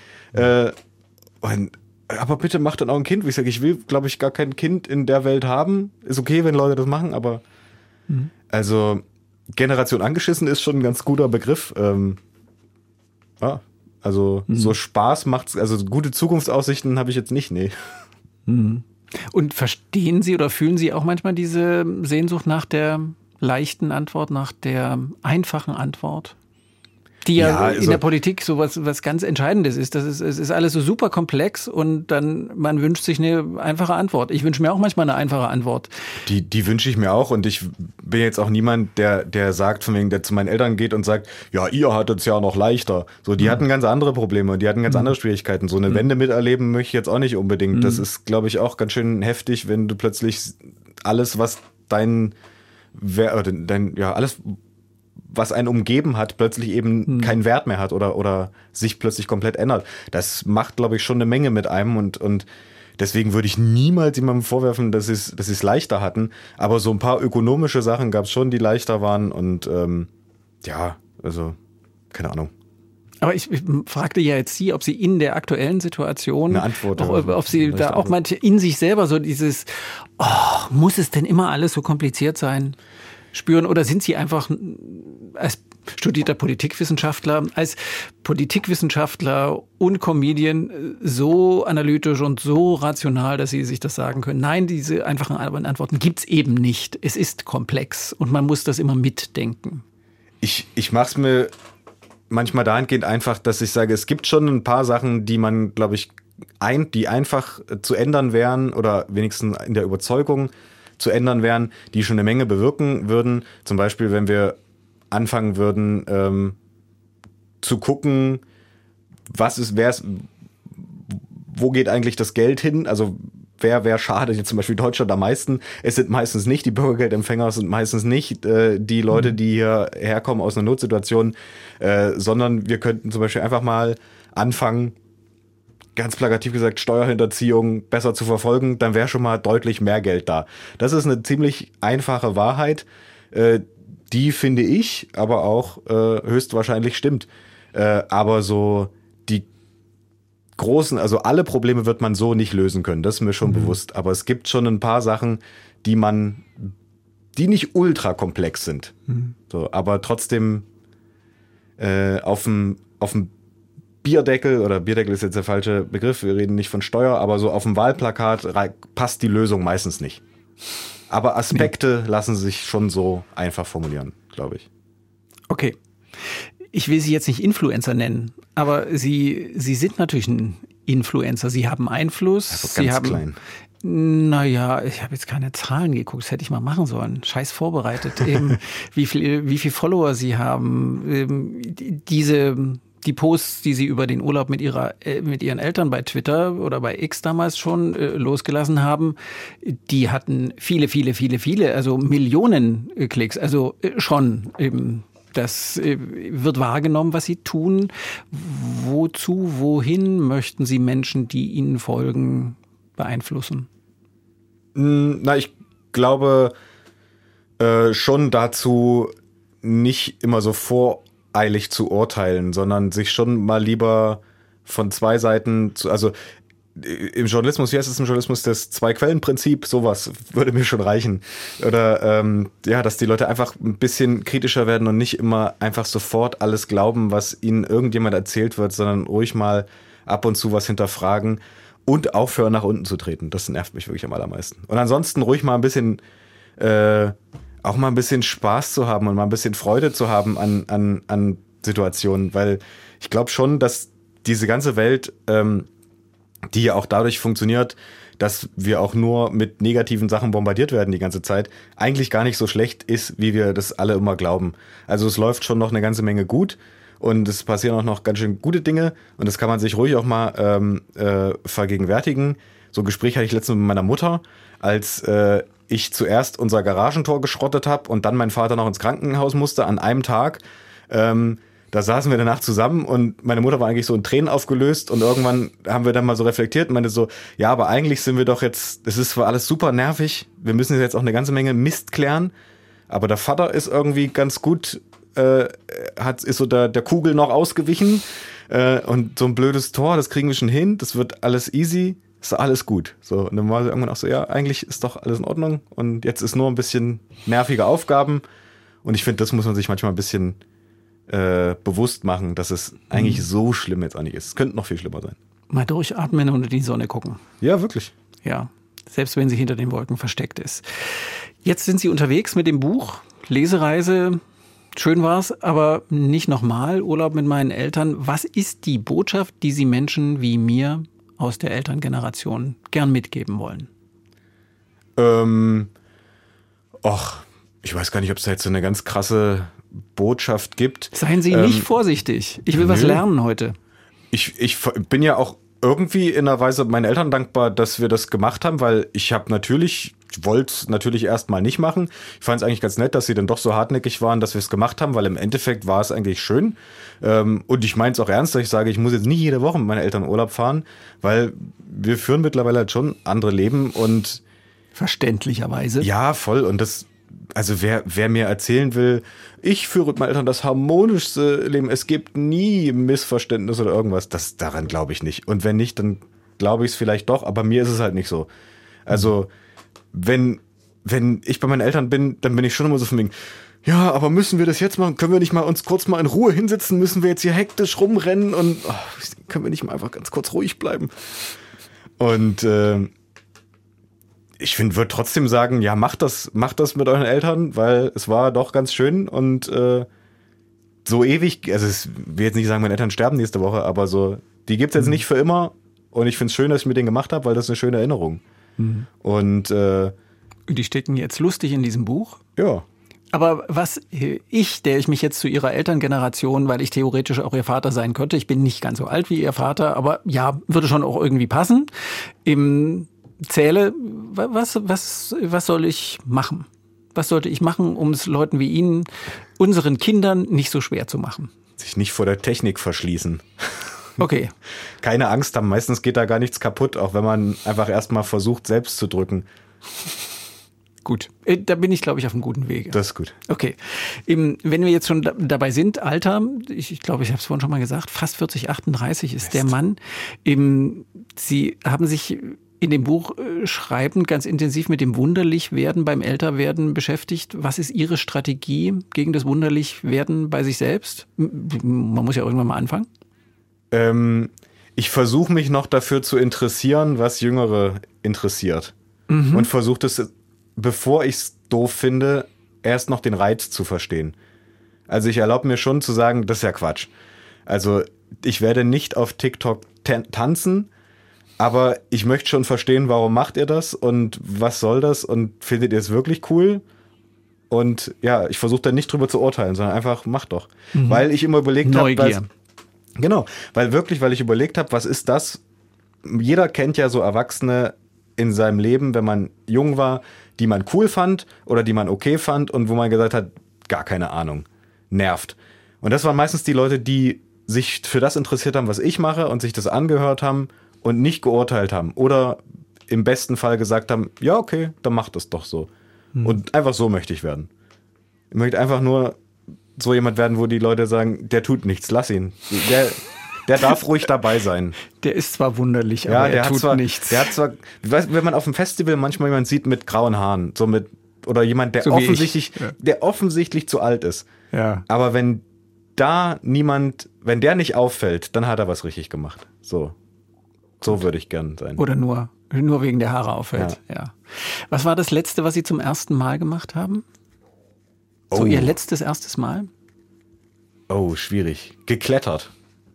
Aber bitte mach dann auch ein Kind. Wo ich sage, ich will, glaube ich, gar kein Kind in der Welt haben. Ist okay, wenn Leute das machen, aber also Generation angeschissen ist schon ein ganz guter Begriff. So Spaß macht's, also gute Zukunftsaussichten habe ich jetzt nicht, nee. Und verstehen Sie oder fühlen Sie auch manchmal diese Sehnsucht nach der leichten Antwort, nach der einfachen Antwort? Die in der Politik so was ganz Entscheidendes ist. Es ist alles so super komplex und dann man wünscht sich eine einfache Antwort. Ich wünsche mir auch manchmal eine einfache Antwort. Die wünsche ich mir auch und ich bin jetzt auch niemand, der sagt, von wegen, der zu meinen Eltern geht und sagt, ja, ihr hattet es ja noch leichter. So, die hatten ganz andere Probleme und die hatten ganz andere Schwierigkeiten. So eine Wende miterleben möchte ich jetzt auch nicht unbedingt. Das ist, glaube ich, auch ganz schön heftig, wenn du plötzlich alles, was alles was einen umgeben hat, plötzlich eben keinen Wert mehr hat oder sich plötzlich komplett ändert. Das macht, glaube ich, schon eine Menge mit einem und deswegen würde ich niemals jemandem vorwerfen, dass sie es leichter hatten. Aber so ein paar ökonomische Sachen gab es schon, die leichter waren und also keine Ahnung. Aber ich fragte ja jetzt Sie, ob Sie in der aktuellen Situation, eine Antwort, ob Sie da auch manche in sich selber so dieses, muss es denn immer alles so kompliziert sein, spüren? Oder sind Sie einfach als studierter Politikwissenschaftler und Comedian so analytisch und so rational, dass Sie sich das sagen können? Nein, diese einfachen Antworten gibt's eben nicht. Es ist komplex und man muss das immer mitdenken. Ich mache es mir manchmal dahingehend einfach, dass ich sage, es gibt schon ein paar Sachen, die man, glaube ich, die einfach zu ändern wären oder wenigstens in der Überzeugung zu ändern wären, die schon eine Menge bewirken würden. Zum Beispiel, wenn wir anfangen würden, zu gucken, wo geht eigentlich das Geld hin? Also wer schadet jetzt zum Beispiel Deutschland am meisten? Es sind meistens nicht die Bürgergeldempfänger, es sind meistens nicht die Leute, die hier herkommen aus einer Notsituation, sondern wir könnten zum Beispiel einfach mal anfangen, ganz plakativ gesagt, Steuerhinterziehung besser zu verfolgen, dann wäre schon mal deutlich mehr Geld da. Das ist eine ziemlich einfache Wahrheit, die, finde ich, aber auch höchstwahrscheinlich stimmt. Aber so die großen, also alle Probleme wird man so nicht lösen können, das ist mir schon bewusst. Aber es gibt schon ein paar Sachen, die nicht ultra komplex sind. So, aber trotzdem auf dem Bierdeckel, oder Bierdeckel ist jetzt der falsche Begriff, wir reden nicht von Steuer, aber so auf dem Wahlplakat passt die Lösung meistens nicht. Aber Aspekte lassen sich schon so einfach formulieren, glaube ich. Okay. Ich will Sie jetzt nicht Influencer nennen, aber Sie sind natürlich ein Influencer. Sie haben Einfluss. Also ganz klein. Naja, ich habe jetzt keine Zahlen geguckt, das hätte ich mal machen sollen. Scheiß vorbereitet. Eben, wie viel Follower Sie haben. Die Posts, die Sie über den Urlaub mit Ihren Eltern bei Twitter oder bei X damals schon losgelassen haben, die hatten viele, also Millionen Klicks. Also schon eben. Das wird wahrgenommen, was Sie tun. Wohin möchten Sie Menschen, die Ihnen folgen, beeinflussen? Na, ich glaube schon dazu, nicht immer so voreilig zu urteilen, sondern sich schon mal lieber von zwei Seiten also im Journalismus, wie heißt es im Journalismus, das Zwei-Quellen-Prinzip, sowas würde mir schon reichen. Oder dass die Leute einfach ein bisschen kritischer werden und nicht immer einfach sofort alles glauben, was ihnen irgendjemand erzählt wird, sondern ruhig mal ab und zu was hinterfragen und aufhören, nach unten zu treten. Das nervt mich wirklich am allermeisten. Und ansonsten ruhig mal ein bisschen auch mal ein bisschen Spaß zu haben und mal ein bisschen Freude zu haben an Situationen, weil ich glaube schon, dass diese ganze Welt die ja auch dadurch funktioniert, dass wir auch nur mit negativen Sachen bombardiert werden die ganze Zeit, eigentlich gar nicht so schlecht ist, wie wir das alle immer glauben. Also es läuft schon noch eine ganze Menge gut und es passieren auch noch ganz schön gute Dinge und das kann man sich ruhig auch mal vergegenwärtigen. So ein Gespräch hatte ich letztens mit meiner Mutter, als ich zuerst unser Garagentor geschrottet habe und dann mein Vater noch ins Krankenhaus musste an einem Tag. Da saßen wir danach zusammen und meine Mutter war eigentlich so in Tränen aufgelöst und irgendwann haben wir dann mal so reflektiert und meinte so, ja, aber eigentlich sind wir doch jetzt, es ist zwar alles super nervig, wir müssen jetzt auch eine ganze Menge Mist klären, aber der Vater ist irgendwie ganz gut, ist so der Kugel noch ausgewichen und so ein blödes Tor, das kriegen wir schon hin, das wird alles easy, ist alles gut. So, und dann war sie irgendwann auch so, ja, eigentlich ist doch alles in Ordnung und jetzt ist nur ein bisschen nervige Aufgaben und ich finde, das muss man sich manchmal ein bisschen bewusst machen, dass es eigentlich so schlimm jetzt auch nicht ist. Es könnte noch viel schlimmer sein. Mal durchatmen und in die Sonne gucken. Ja, wirklich. Ja, selbst wenn sie hinter den Wolken versteckt ist. Jetzt sind Sie unterwegs mit dem Buch, Lesereise, schön war's, aber nicht nochmal, Urlaub mit meinen Eltern. Was ist die Botschaft, die Sie Menschen wie mir aus der Elterngeneration gern mitgeben wollen? Ich weiß gar nicht, ob es da jetzt so eine ganz krasse Botschaft gibt. Seien Sie nicht vorsichtig. Ich will was lernen heute. Ich bin ja auch irgendwie in einer Weise meinen Eltern dankbar, dass wir das gemacht haben, weil ich wollte es natürlich erstmal nicht machen. Ich fand es eigentlich ganz nett, dass sie dann doch so hartnäckig waren, dass wir es gemacht haben, weil im Endeffekt war es eigentlich schön. Und ich meine es auch ernst, dass ich sage, ich muss jetzt nicht jede Woche mit meinen Eltern in Urlaub fahren, weil wir führen mittlerweile halt schon andere Leben und verständlicherweise. Ja, voll. Und das, also wer mir erzählen will, ich führe mit meinen Eltern das harmonischste Leben, es gibt nie Missverständnisse oder irgendwas, daran glaube ich nicht. Und wenn nicht, dann glaube ich es vielleicht doch, aber mir ist es halt nicht so. Also, wenn ich bei meinen Eltern bin, dann bin ich schon immer so von wegen, ja, aber müssen wir das jetzt machen? Können wir nicht mal uns kurz mal in Ruhe hinsetzen? Müssen wir jetzt hier hektisch rumrennen? Und können wir nicht mal einfach ganz kurz ruhig bleiben? Und ich würde trotzdem sagen, ja, macht das mit euren Eltern, weil es war doch ganz schön und so ewig, also ich will jetzt nicht sagen, meine Eltern sterben nächste Woche, aber so, die gibt's jetzt nicht für immer und ich finde es schön, dass ich mit denen gemacht habe, weil das ist eine schöne Erinnerung. Und die stecken jetzt lustig in diesem Buch? Ja. Aber was der ich mich jetzt zu ihrer Elterngeneration, weil ich theoretisch auch ihr Vater sein könnte, ich bin nicht ganz so alt wie ihr Vater, aber ja, würde schon auch irgendwie passen, zähle, was soll ich machen? Was sollte ich machen, um es Leuten wie Ihnen, unseren Kindern, nicht so schwer zu machen? Sich nicht vor der Technik verschließen. Okay. Keine Angst haben, meistens geht da gar nichts kaputt, auch wenn man einfach erstmal versucht, selbst zu drücken. Gut, da bin ich, glaube ich, auf einem guten Wege. Das ist gut. Okay, wenn wir jetzt schon dabei sind, Alter, ich glaube, ich habe es vorhin schon mal gesagt, fast 40, 38 ist der Mann. Sie haben sich in dem Buch schreibend ganz intensiv mit dem Wunderlichwerden beim Älterwerden beschäftigt. Was ist Ihre Strategie gegen das Wunderlichwerden bei sich selbst? Man muss ja irgendwann mal anfangen. Ich versuche mich noch dafür zu interessieren, was Jüngere interessiert. Und versuche das, bevor ich es doof finde, erst noch den Reiz zu verstehen. Also ich erlaube mir schon zu sagen, das ist ja Quatsch. Also ich werde nicht auf TikTok tanzen, aber ich möchte schon verstehen, warum macht ihr das und was soll das und findet ihr es wirklich cool? Und ja, ich versuche da nicht drüber zu urteilen, sondern einfach mach doch. Weil ich immer überlegt habe, weil ich überlegt habe, was ist das? Jeder kennt ja so Erwachsene in seinem Leben, wenn man jung war, die man cool fand oder die man okay fand und wo man gesagt hat, gar keine Ahnung, nervt. Und das waren meistens die Leute, die sich für das interessiert haben, was ich mache und sich das angehört haben und nicht geurteilt haben oder im besten Fall gesagt haben, ja okay, dann mach das doch so. Und einfach so möchte ich werden. Ich möchte einfach nur so jemand werden, wo die Leute sagen, der tut nichts, lass ihn. Der darf ruhig dabei sein. Der ist zwar wunderlich, aber er tut nichts. Der hat zwar, wenn man auf dem Festival manchmal jemanden sieht mit grauen Haaren, so mit, oder jemand, der offensichtlich zu alt ist. Ja. Aber wenn der nicht auffällt, dann hat er was richtig gemacht. So würde ich gern sein. Oder nur wegen der Haare auffällt. Ja. Was war das Letzte, was Sie zum ersten Mal gemacht haben? So Ihr erstes Mal? Oh, schwierig. Geklettert,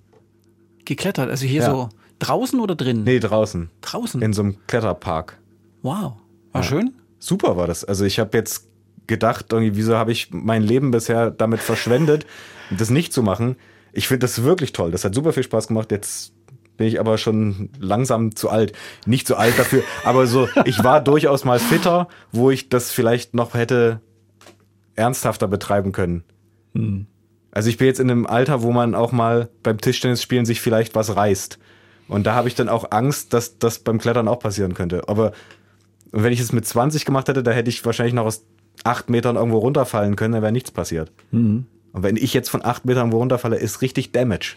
also hier so draußen oder drinnen? Nee, draußen. Draußen? In so einem Kletterpark. Wow. War schön? Super war das. Also ich habe jetzt gedacht, irgendwie, wieso habe ich mein Leben bisher damit verschwendet, das nicht zu machen. Ich finde das wirklich toll. Das hat super viel Spaß gemacht. Jetzt bin ich aber schon langsam zu alt. Nicht zu alt dafür, aber so, ich war durchaus mal fitter, wo ich das vielleicht noch hätte ernsthafter betreiben können. Also ich bin jetzt in einem Alter, wo man auch mal beim Tischtennisspielen sich vielleicht was reißt. Und da habe ich dann auch Angst, dass das beim Klettern auch passieren könnte. Aber wenn ich es mit 20 gemacht hätte, da hätte ich wahrscheinlich noch aus 8 Metern irgendwo runterfallen können, dann wäre nichts passiert. Und wenn ich jetzt von 8 Metern irgendwo runterfalle, ist richtig Damage.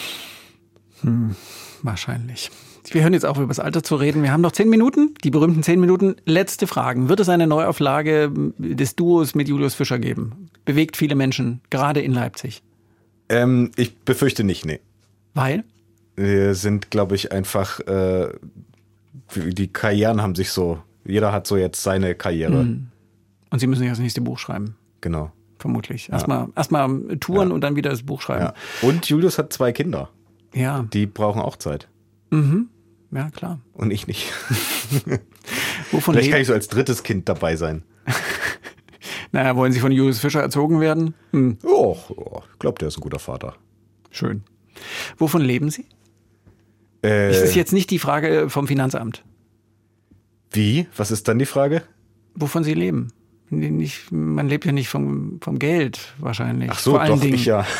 Wahrscheinlich. Wir hören jetzt auf, über das Alter zu reden. Wir haben noch 10 Minuten, die berühmten 10 Minuten. Letzte Fragen. Wird es eine Neuauflage des Duos mit Julius Fischer geben? Bewegt viele Menschen, gerade in Leipzig. Ich befürchte nicht, nee. Weil? Wir sind, glaube ich, einfach, die Karrieren haben sich so, jeder hat so jetzt seine Karriere. Und Sie müssen ja das nächste Buch schreiben. Genau. Vermutlich. Erstmal touren und dann wieder das Buch schreiben. Ja. Und Julius hat 2 Kinder. Ja. Die brauchen auch Zeit. Ja, klar. Und ich nicht. Wovon Vielleicht kann ich so als drittes Kind dabei sein. Naja, wollen Sie von Julius Fischer erzogen werden? Ich glaube, der ist ein guter Vater. Schön. Wovon leben Sie? Das ist jetzt nicht die Frage vom Finanzamt. Wie? Was ist dann die Frage? Wovon Sie leben? Man lebt ja nicht vom Geld wahrscheinlich. Ach so, vor allen doch, Dingen. ich ja.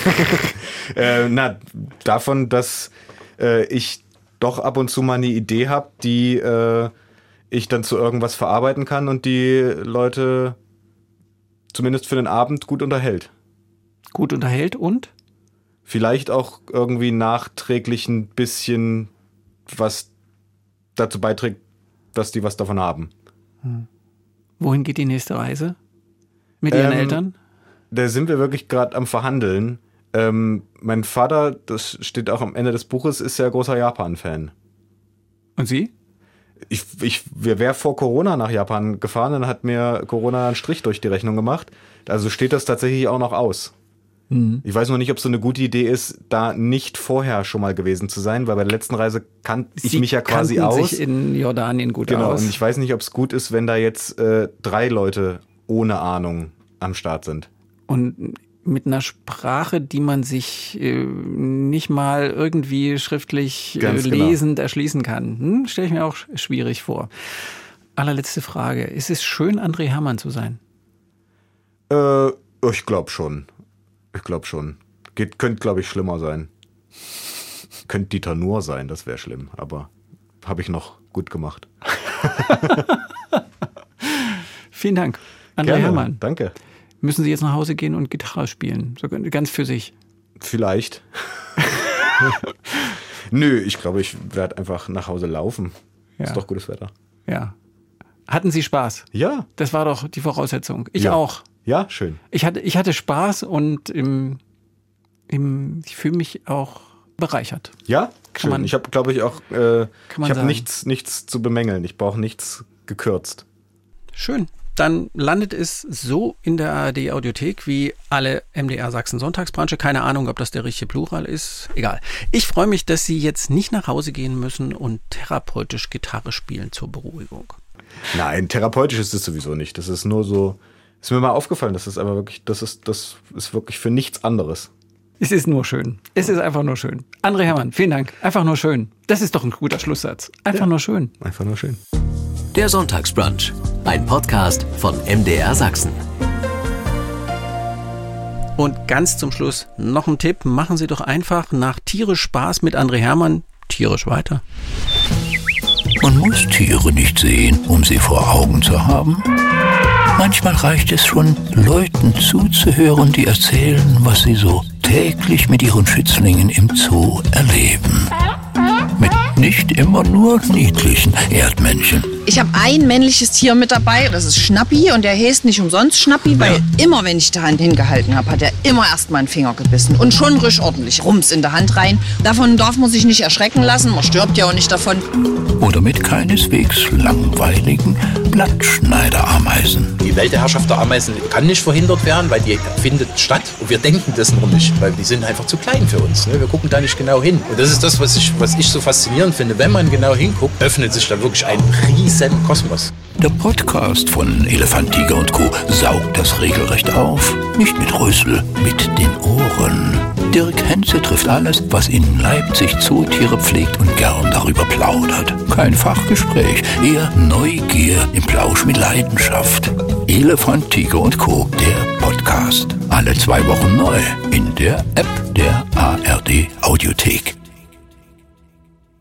Davon, dass ich doch ab und zu mal eine Idee habe, die ich dann zu irgendwas verarbeiten kann und die Leute zumindest für den Abend gut unterhält. Gut unterhält und? Vielleicht auch irgendwie nachträglich ein bisschen was dazu beiträgt, dass die was davon haben. Wohin geht die nächste Reise? Mit Ihren Eltern? Da sind wir wirklich gerade am Verhandeln. Mein Vater, das steht auch am Ende des Buches, ist ja großer Japan-Fan. Und Sie? Wir wären vor Corona nach Japan gefahren, dann hat mir Corona einen Strich durch die Rechnung gemacht. Also steht das tatsächlich auch noch aus. Ich weiß noch nicht, ob es so eine gute Idee ist, da nicht vorher schon mal gewesen zu sein, weil bei der letzten Reise kannte ich mich ja quasi aus. Sie kannten sich in Jordanien gut aus. Genau, und ich weiß nicht, ob es gut ist, wenn da jetzt 3 Leute ohne Ahnung am Start sind. Und mit einer Sprache, die man sich nicht mal irgendwie schriftlich lesend erschließen kann. Stelle ich mir auch schwierig vor. Allerletzte Frage. Ist es schön, André Hermann zu sein? Ich glaube schon. Könnte, glaube ich, schlimmer sein. Könnte Dieter Nuhr sein, das wäre schlimm. Aber habe ich noch gut gemacht. Vielen Dank, André Hermann. Danke. Müssen Sie jetzt nach Hause gehen und Gitarre spielen? So ganz für sich? Vielleicht. Nö, ich glaube, ich werde einfach nach Hause laufen. Ja. Ist doch gutes Wetter. Ja. Hatten Sie Spaß? Ja. Das war doch die Voraussetzung. Ich auch. Ja, schön. Ich hatte Spaß und ich fühle mich auch bereichert. Ja, schön. Ich habe, glaube ich, auch nichts zu bemängeln. Ich brauche nichts gekürzt. Schön. Dann landet es so in der ARD-Audiothek wie alle MDR Sachsen Sonntagsbranche. Keine Ahnung, ob das der richtige Plural ist. Egal. Ich freue mich, dass Sie jetzt nicht nach Hause gehen müssen und therapeutisch Gitarre spielen zur Beruhigung. Nein, therapeutisch ist es sowieso nicht. Das ist nur so, ist mir mal aufgefallen, das ist wirklich für nichts anderes. Es ist nur schön. Es ist einfach nur schön. André Hermann, vielen Dank. Einfach nur schön. Das ist doch ein guter Schlusssatz. Einfach nur schön. Einfach nur schön. Der Sonntagsbrunch, ein Podcast von MDR Sachsen. Und ganz zum Schluss noch ein Tipp. Machen Sie doch einfach nach Tierisch Spaß mit André Hermann tierisch weiter. Man muss Tiere nicht sehen, um sie vor Augen zu haben. Manchmal reicht es schon, Leuten zuzuhören, die erzählen, was sie so täglich mit ihren Schützlingen im Zoo erleben. Mit nicht immer nur niedlichen Erdmännchen. Ich habe ein männliches Tier mit dabei, das ist Schnappi und der heißt nicht umsonst Schnappi, weil immer, wenn ich die Hand hingehalten habe, hat er immer erst mal einen Finger gebissen und schon richtig ordentlich Rums in der Hand rein. Davon darf man sich nicht erschrecken lassen, man stirbt ja auch nicht davon. Oder mit keineswegs langweiligen Blattschneiderameisen. Die Weltherrschaft der Ameisen kann nicht verhindert werden, weil die findet statt und wir denken das nur nicht, weil die sind einfach zu klein für uns. Wir gucken da nicht genau hin. Und das ist das, was ich so faszinierend finde. Wenn man genau hinguckt, öffnet sich da wirklich ein riesen Kosmos. Der Podcast von Elefant, Tiger und Co. saugt das regelrecht auf. Nicht mit Rüssel, mit den Ohren. Dirk Henze trifft alles, was in Leipzig Zootiere pflegt und gern darüber plaudert. Kein Fachgespräch, eher Neugier im Plausch mit Leidenschaft. Elefant, Tiger und Co. Der Podcast. Alle 2 Wochen neu in der App der ARD Audiothek.